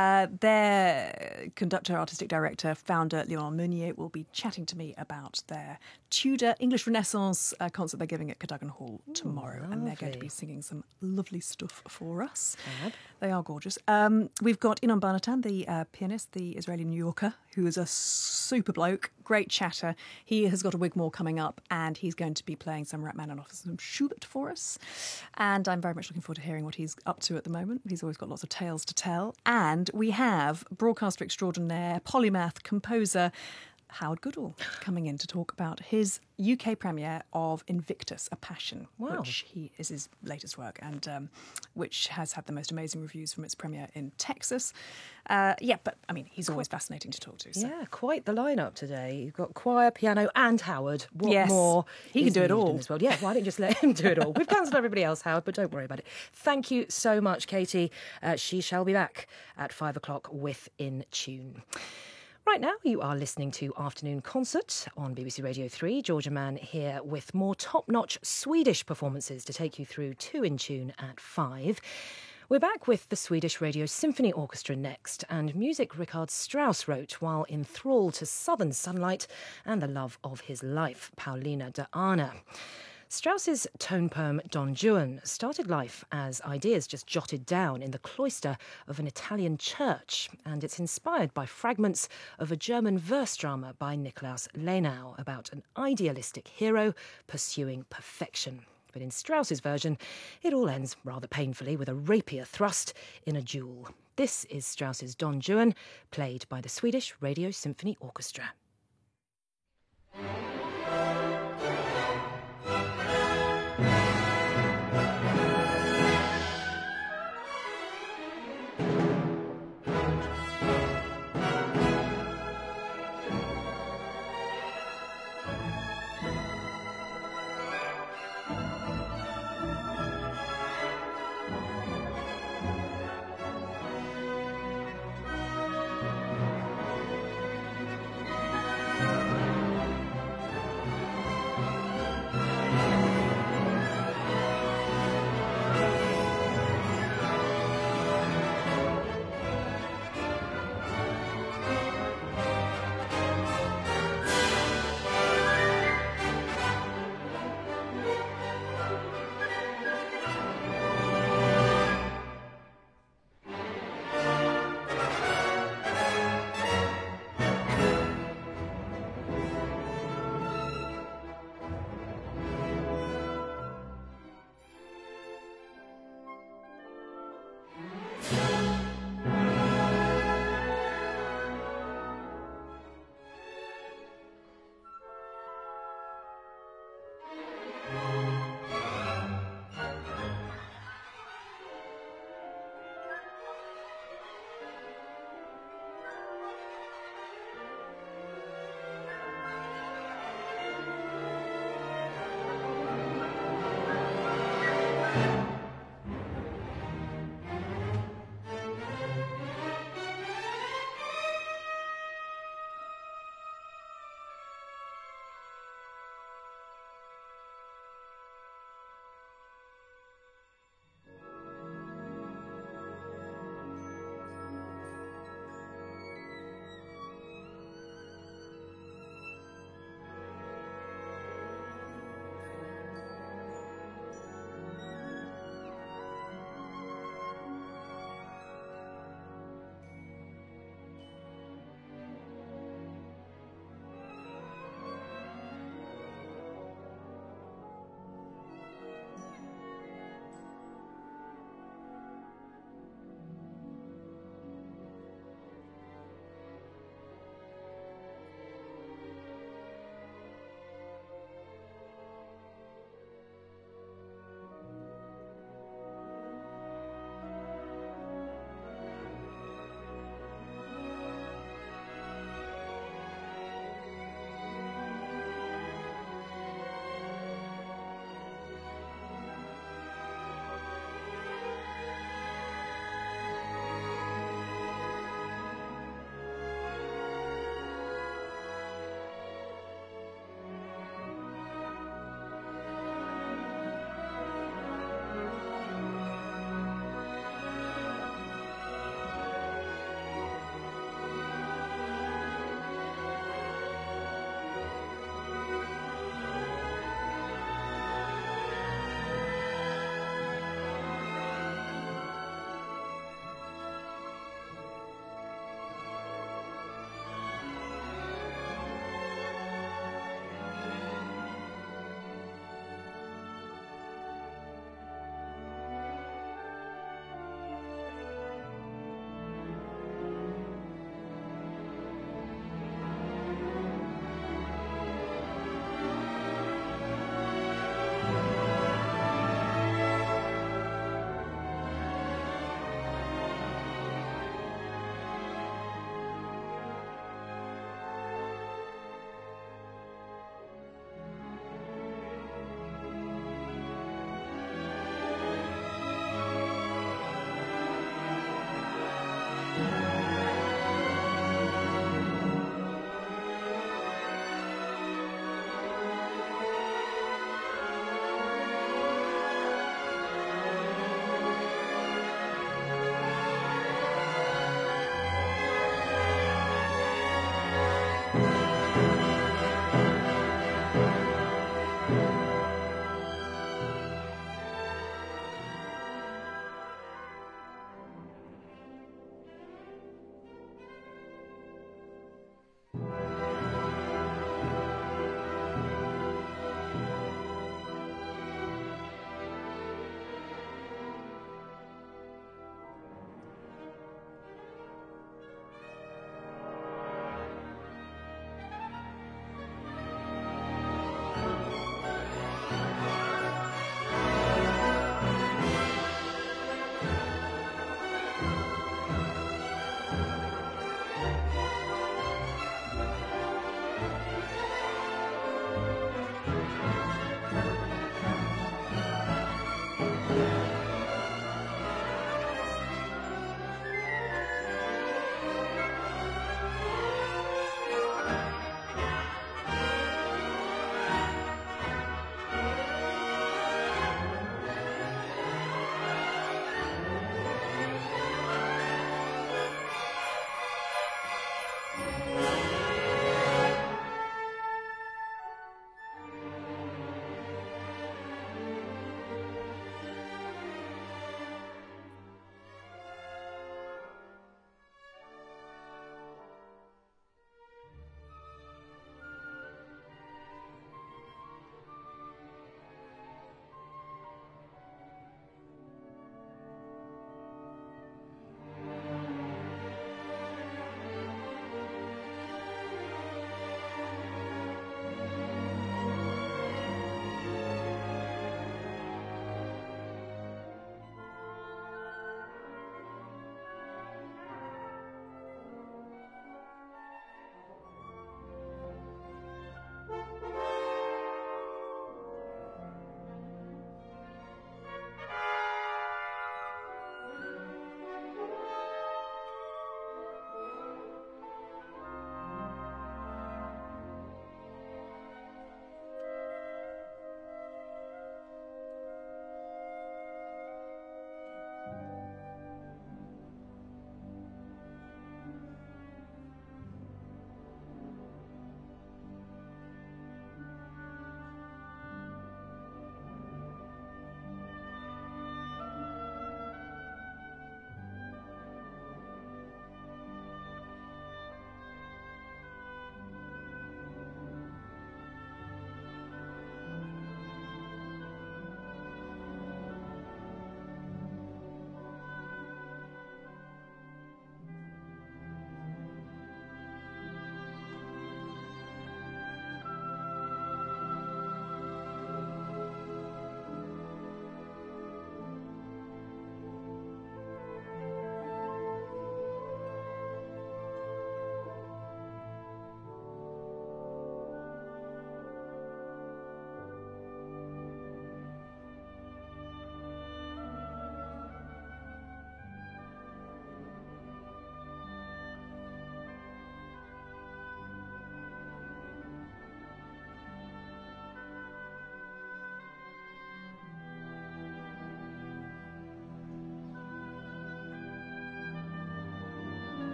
Their conductor, artistic director, founder, Leon Meunier, will be chatting to me about their Tudor English Renaissance concert they're giving at Cadogan Hall tomorrow. And they're going to be singing some lovely stuff for us. Fab. They are gorgeous. We've got Inon Barnatan, the pianist, the Israeli New Yorker, who is a super bloke, great chatter. He has got a Wigmore coming up, and he's going to be playing some Rachmaninoff and some Schubert for us. And I'm very much looking forward to hearing what he's up to at the moment. He's always got lots of tales to tell. And we have broadcaster extraordinaire, polymath, composer, Howard Goodall coming in to talk about his UK premiere of Invictus, A Passion, Wow. which is his latest work, and which has had the most amazing reviews from its premiere in Texas. But I mean, he's always fascinating to talk to. So. Yeah, quite the lineup today. You've got choir, piano and Howard. What Yes. more? He can is do it needed all. in this world? Yeah, why don't you just let him do it all? We've cancelled everybody else, Howard, but don't worry about it. Thank you so much, Katie. She shall be back at 5 o'clock with In Tune. Right now, you are listening to Afternoon Concert on BBC Radio 3. Georgia Mann here with more top-notch Swedish performances to take you through to In Tune at 5. We're back with the Swedish Radio Symphony Orchestra next, and music Richard Strauss wrote while enthralled to southern sunlight and the love of his life, Paulina de Arna. Strauss's tone poem Don Juan started life as ideas just jotted down in the cloister of an Italian church, and it's inspired by fragments of a German verse drama by Nikolaus Lenau about an idealistic hero pursuing perfection. But in Strauss's version, it all ends rather painfully with a rapier thrust in a duel. This is Strauss's Don Juan, played by the Swedish Radio Symphony Orchestra.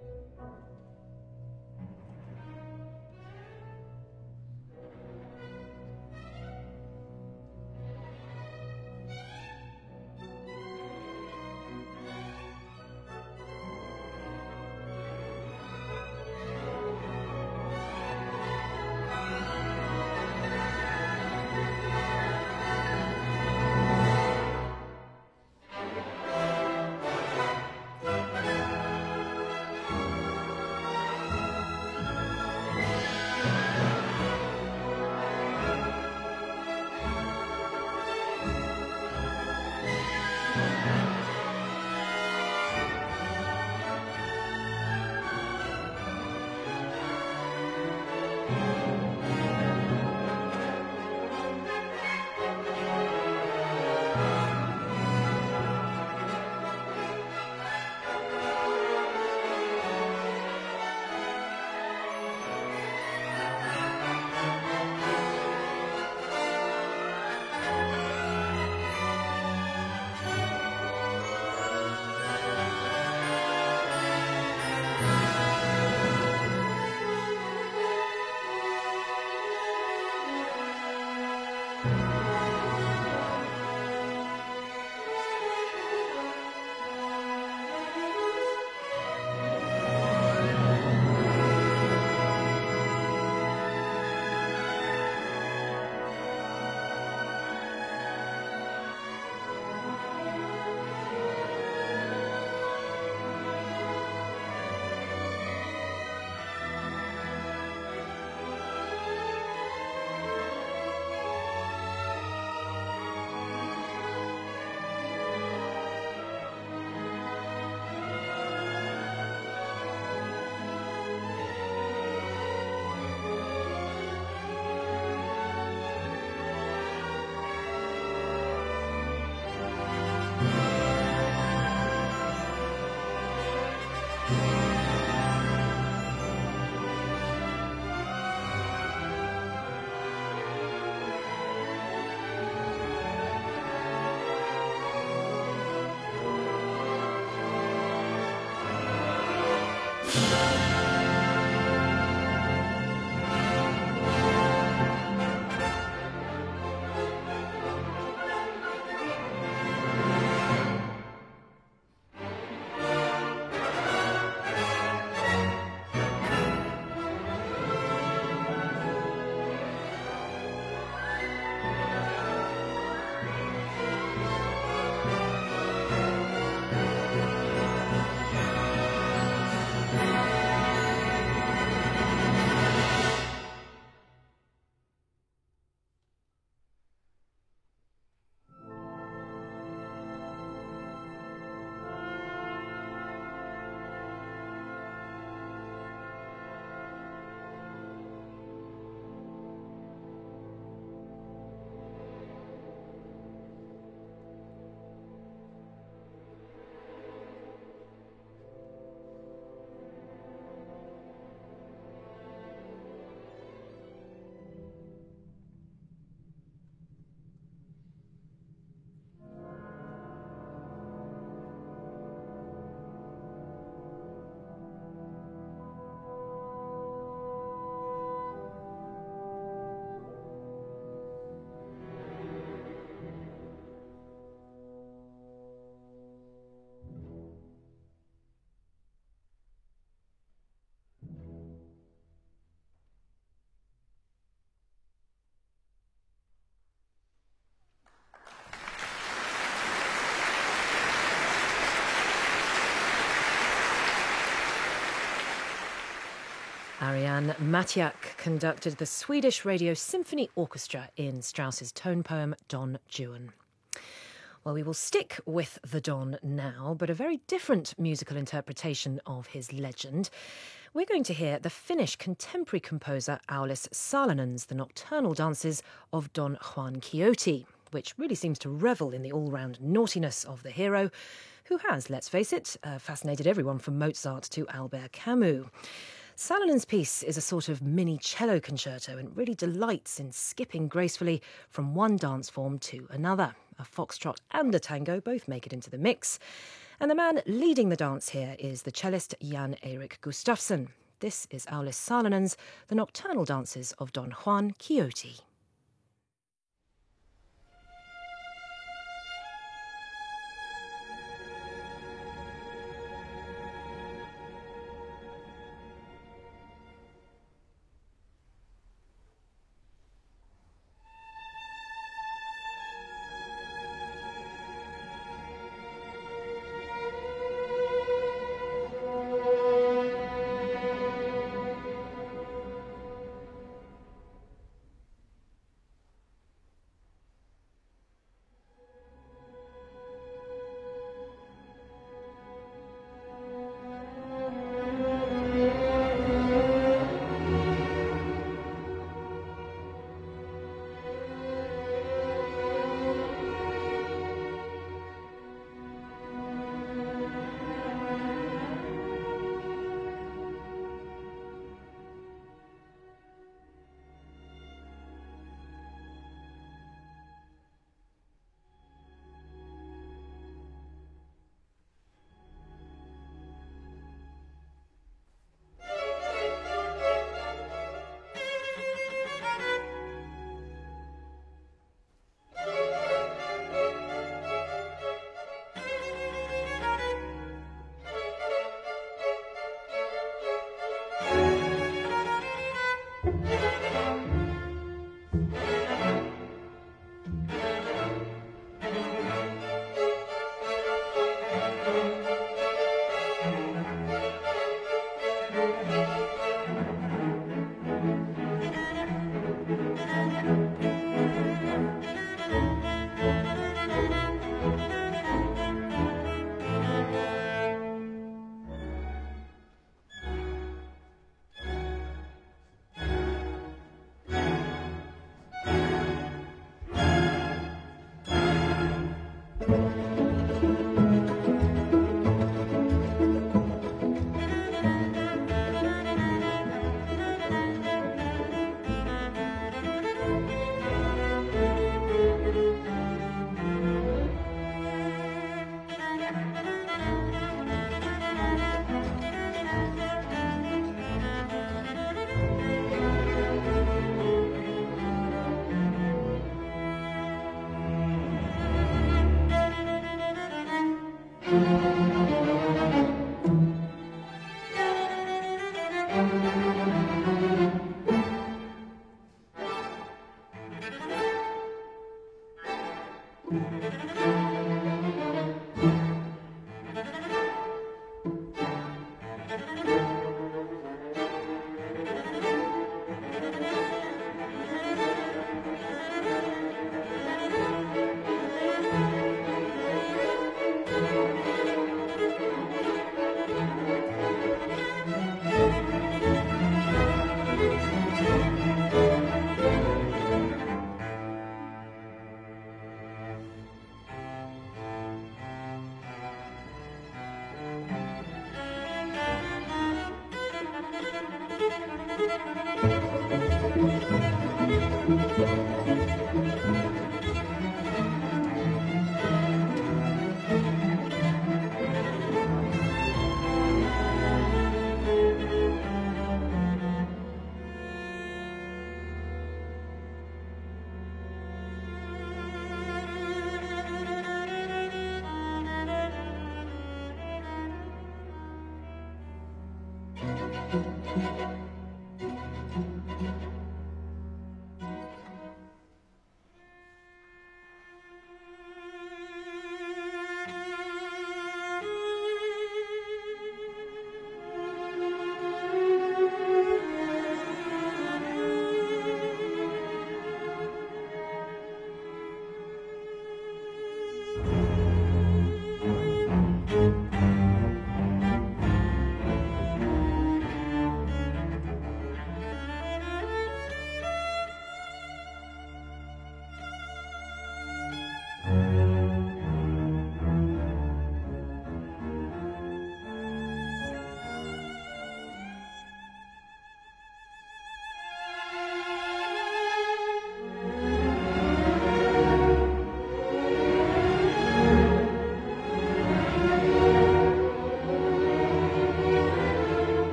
Ariane Matiak conducted the Swedish Radio Symphony Orchestra in Strauss's tone poem Don Juan. Well, we will stick with the Don now, but a very different musical interpretation of his legend. We're going to hear the Finnish contemporary composer Aulis Salanen's The Nocturnal Dances of Don Juan Quixote, which really seems to revel in the all-round naughtiness of the hero, who has, let's face it, fascinated everyone from Mozart to Albert Camus. Salanen's piece is a sort of mini cello concerto and really delights in skipping gracefully from one dance form to another. A foxtrot and a tango both make it into the mix. And the man leading the dance here is the cellist Jan Erik Gustafsson. This is Aulis Saarlinen's The Nocturnal Dances of Don Juan Quixote.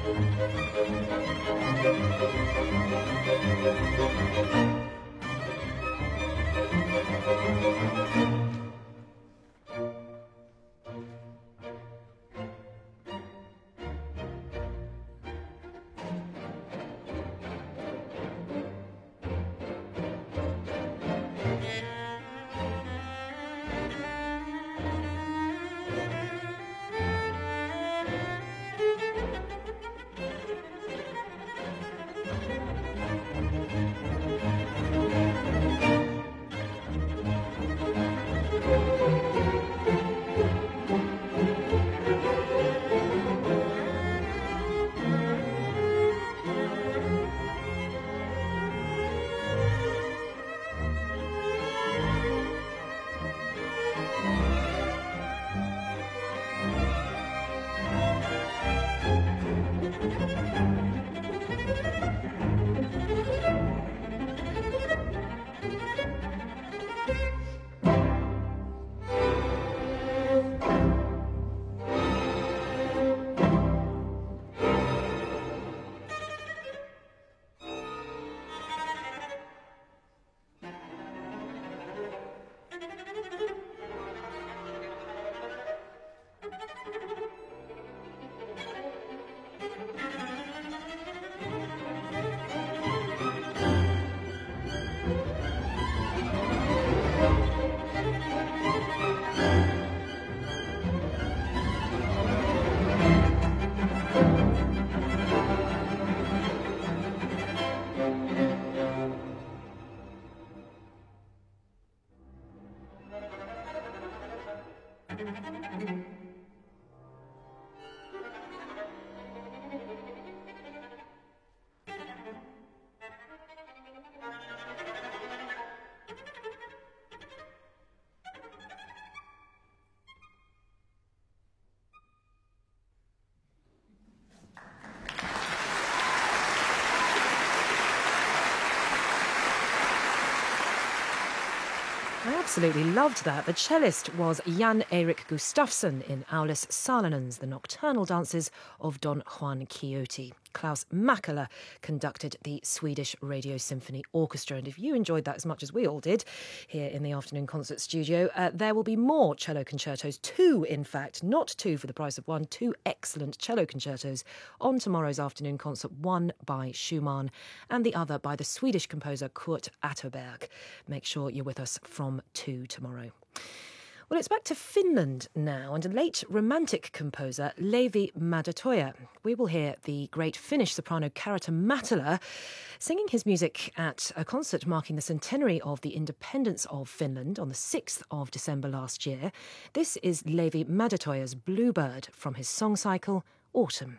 I absolutely loved that. The cellist was Jan Erik Gustafsson in Aulis Salanen's The Nocturnal Dances of Don Juan Quixote. Klaus Mäkelä conducted the Swedish Radio Symphony Orchestra. And if you enjoyed that as much as we all did here in the afternoon concert studio, there will be more cello concertos, 2 in fact, not 2 for the price of 1, 2 excellent cello concertos on tomorrow's afternoon concert, one by Schumann and the other by the Swedish composer Kurt Atterberg. Make sure you're with us from 2 tomorrow. Well, it's back to Finland now, and a late romantic composer, Leevi Madetoja. We will hear the great Finnish soprano Karita Mäkelä singing his music at a concert marking the centenary of the independence of Finland on the 6th of December last year. This is Leevi Madetoja's Bluebird from his song cycle, Autumn.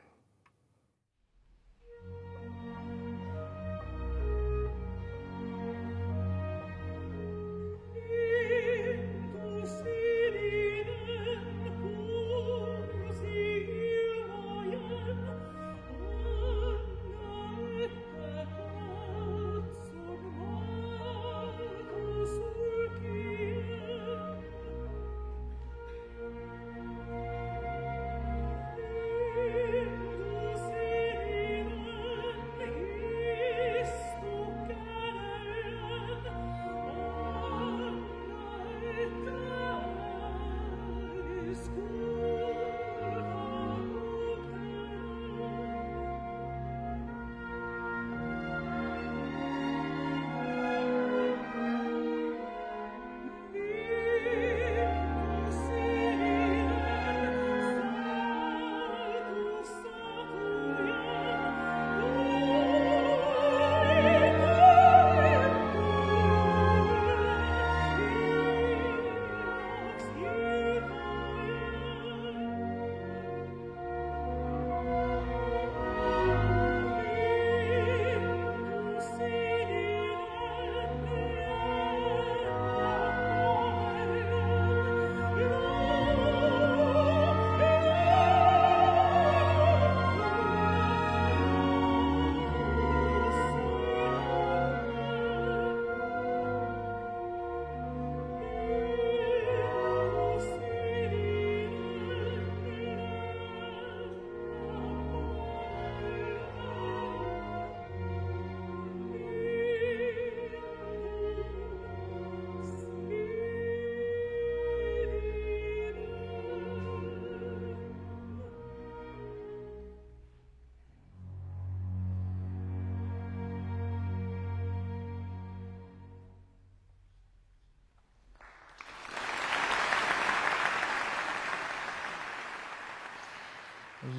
Thank you.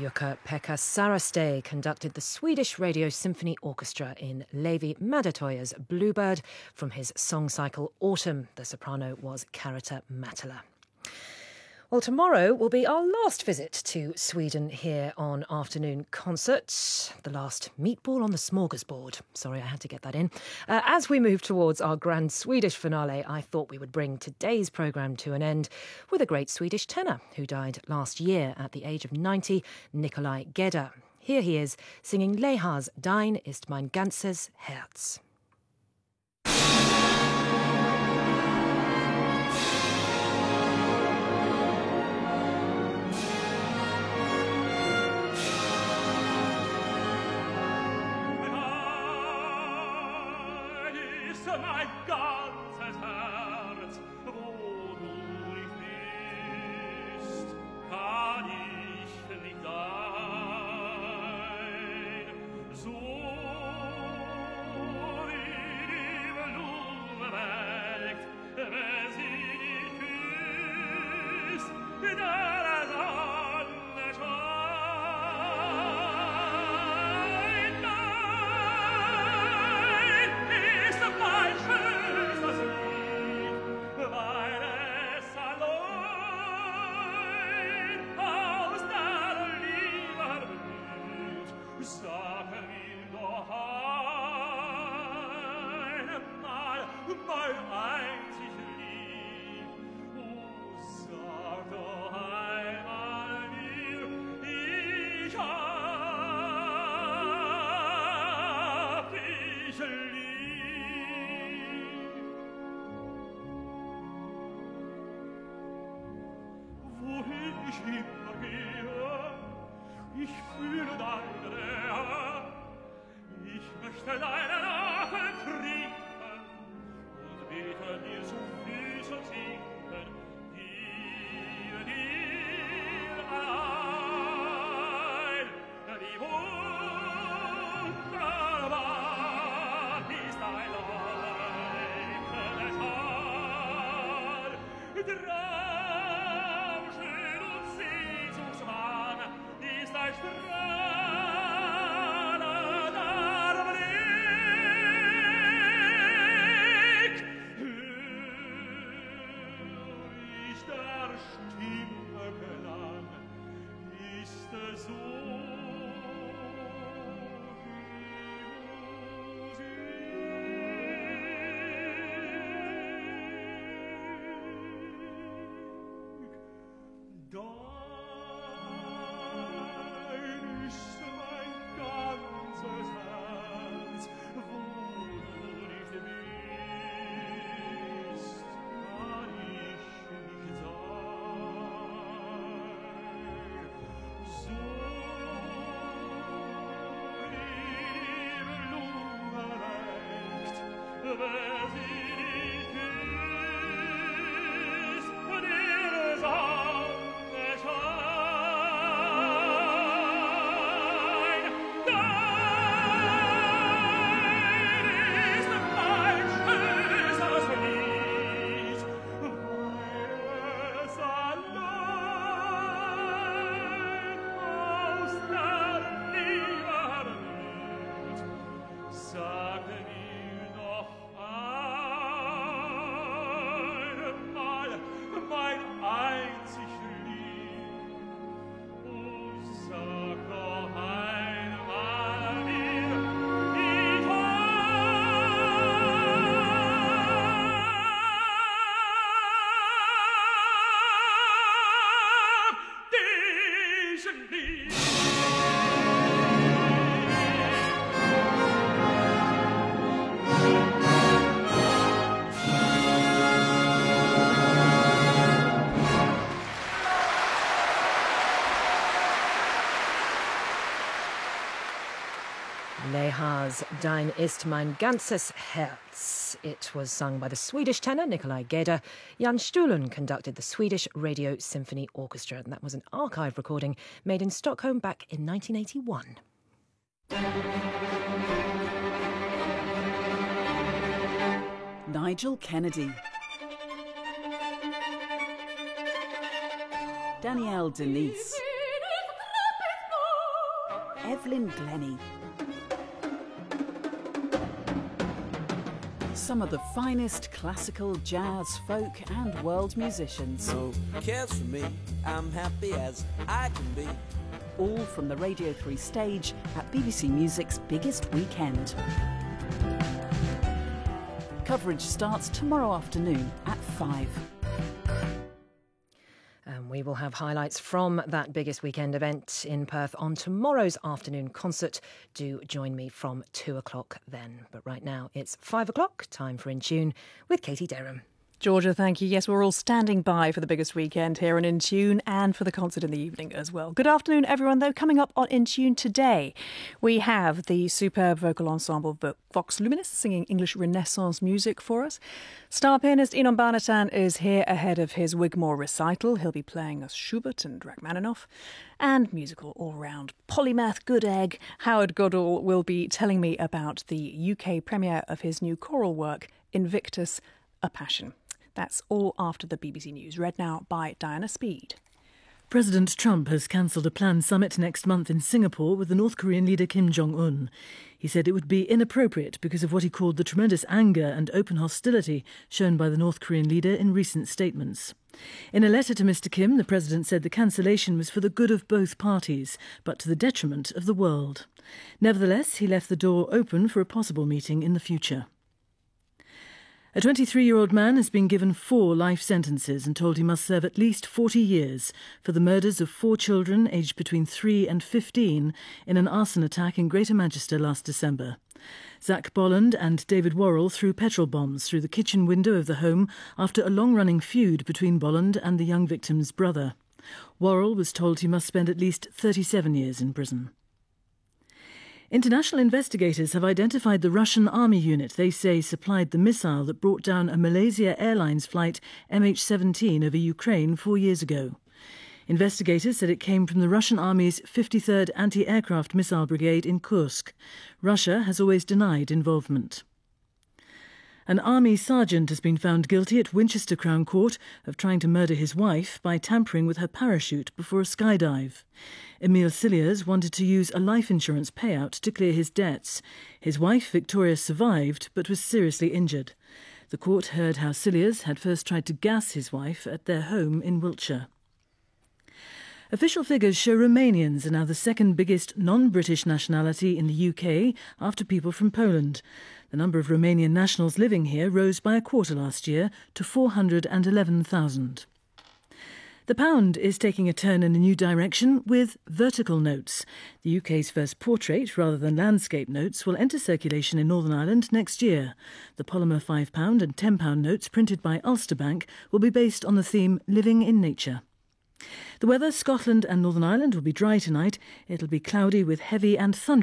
Jukka-Pekka Saraste conducted the Swedish Radio Symphony Orchestra in Levi Madetoja's Bluebird from his song cycle Autumn. The soprano was Karita Mattila. Well, tomorrow will be our last visit to Sweden here on Afternoon Concert. The last meatball on the smorgasbord. Sorry, I had to get that in. As we move towards our grand Swedish finale, I thought we would bring today's programme to an end with a great Swedish tenor who died last year at the age of 90, Nikolai Gedda. Here he is singing Lehas Dein ist mein ganzes Herz. Mein ganzes Herz, wo du nicht bist, kann ich nicht sein. So wie die Blume welkt, wenn sie dich küsst, der Sonne scheint. Nein, ist mein schönstes Lied, weil es allein aus der Liebe blüht. Sag mir doch einmal, mein einzig Lieb. Oh, sag doch einmal mir, ich hab dich lieb. Wohin ich immer gehe, ich fühle deine Nähe. Ich möchte deine Nähe kriegen und bete dir zu Füßen sinken. Dir, dir allein, wie wunderbar ist dein leuchtendes Haar. Traumschön und sehnsuchtsmann ist dein strahlender Blick. Hör ich der Stimme Klang, ist es so Dein ist mein ganzes Herz, wo du nicht bist, kann ich nicht sein. So wie die Blume welkt, wenn sie dich küsst, und ihre Sonne scheint. Dein ist mein schönstes Lied, weil es allein aus der Liebe blüht. Sag mir noch einmal, mein einzig Lieb. Oh, sag doch einmal mir, ich hab dich lieb. Lehas Dein ist mein ganzes Herz. It was sung by the Swedish tenor Nikolai Gedda. Jan Stulen conducted the Swedish Radio Symphony Orchestra, and that was an archive recording made in Stockholm back in 1981. Nigel Kennedy, Danielle Denise, Evelyn Glennie. Some of the finest classical, jazz, folk and world musicians. No cares for me, I'm happy as I can be. All from the Radio 3 stage at BBC Music's biggest weekend. Coverage starts tomorrow afternoon at 5. And we will have highlights from that biggest weekend event in Perth on tomorrow's afternoon concert. Do join me from 2 o'clock then. But right now it's 5 o'clock, time for In Tune with Katie Derham. Georgia, thank you. Yes, we're all standing by for the biggest weekend here on In Tune and for the concert in the evening as well. Good afternoon, everyone, though. Coming up on In Tune today, we have the superb vocal ensemble Vox Luminis singing English Renaissance music for us. Star pianist Inon Barnatan is here ahead of his Wigmore recital. He'll be playing us Schubert and Rachmaninoff. And musical all-round polymath good egg Howard Goodall will be telling me about the UK premiere of his new choral work, Invictus, A Passion. That's all after the BBC News, read now by Diana Speed. President Trump has cancelled a planned summit next month in Singapore with the North Korean leader Kim Jong-un. He said it would be inappropriate because of what he called the tremendous anger and open hostility shown by the North Korean leader in recent statements. In a letter to Mr. Kim, the president said the cancellation was for the good of both parties, but to the detriment of the world. Nevertheless, he left the door open for a possible meeting in the future. A 23-year-old man has been given 4 life sentences and told he must serve at least 40 years for the murders of 4 children aged between 3 and 15 in an arson attack in Greater Manchester last December. Zach Bolland and David Worrell threw petrol bombs through the kitchen window of the home after a long-running feud between Bolland and the young victim's brother. Worrell was told he must spend at least 37 years in prison. International investigators have identified the Russian army unit they say supplied the missile that brought down a Malaysia Airlines flight MH17 over Ukraine 4 years ago. Investigators said it came from the Russian Army's 53rd Anti-Aircraft Missile Brigade in Kursk. Russia has always denied involvement. An army sergeant has been found guilty at Winchester Crown Court of trying to murder his wife by tampering with her parachute before a skydive. Emile Cilliers wanted to use a life insurance payout to clear his debts. His wife, Victoria, survived but was seriously injured. The court heard how Cilliers had first tried to gas his wife at their home in Wiltshire. Official figures show Romanians are now the second biggest non-British nationality in the UK after people from Poland. The number of Romanian nationals living here rose by a quarter last year to 411,000. The pound is taking a turn in a new direction with vertical notes. The UK's first portrait, rather than landscape notes, will enter circulation in Northern Ireland next year. The polymer £5 and £10 notes printed by Ulster Bank will be based on the theme Living in Nature. The weather, Scotland and Northern Ireland will be dry tonight. It'll be cloudy with heavy and thundery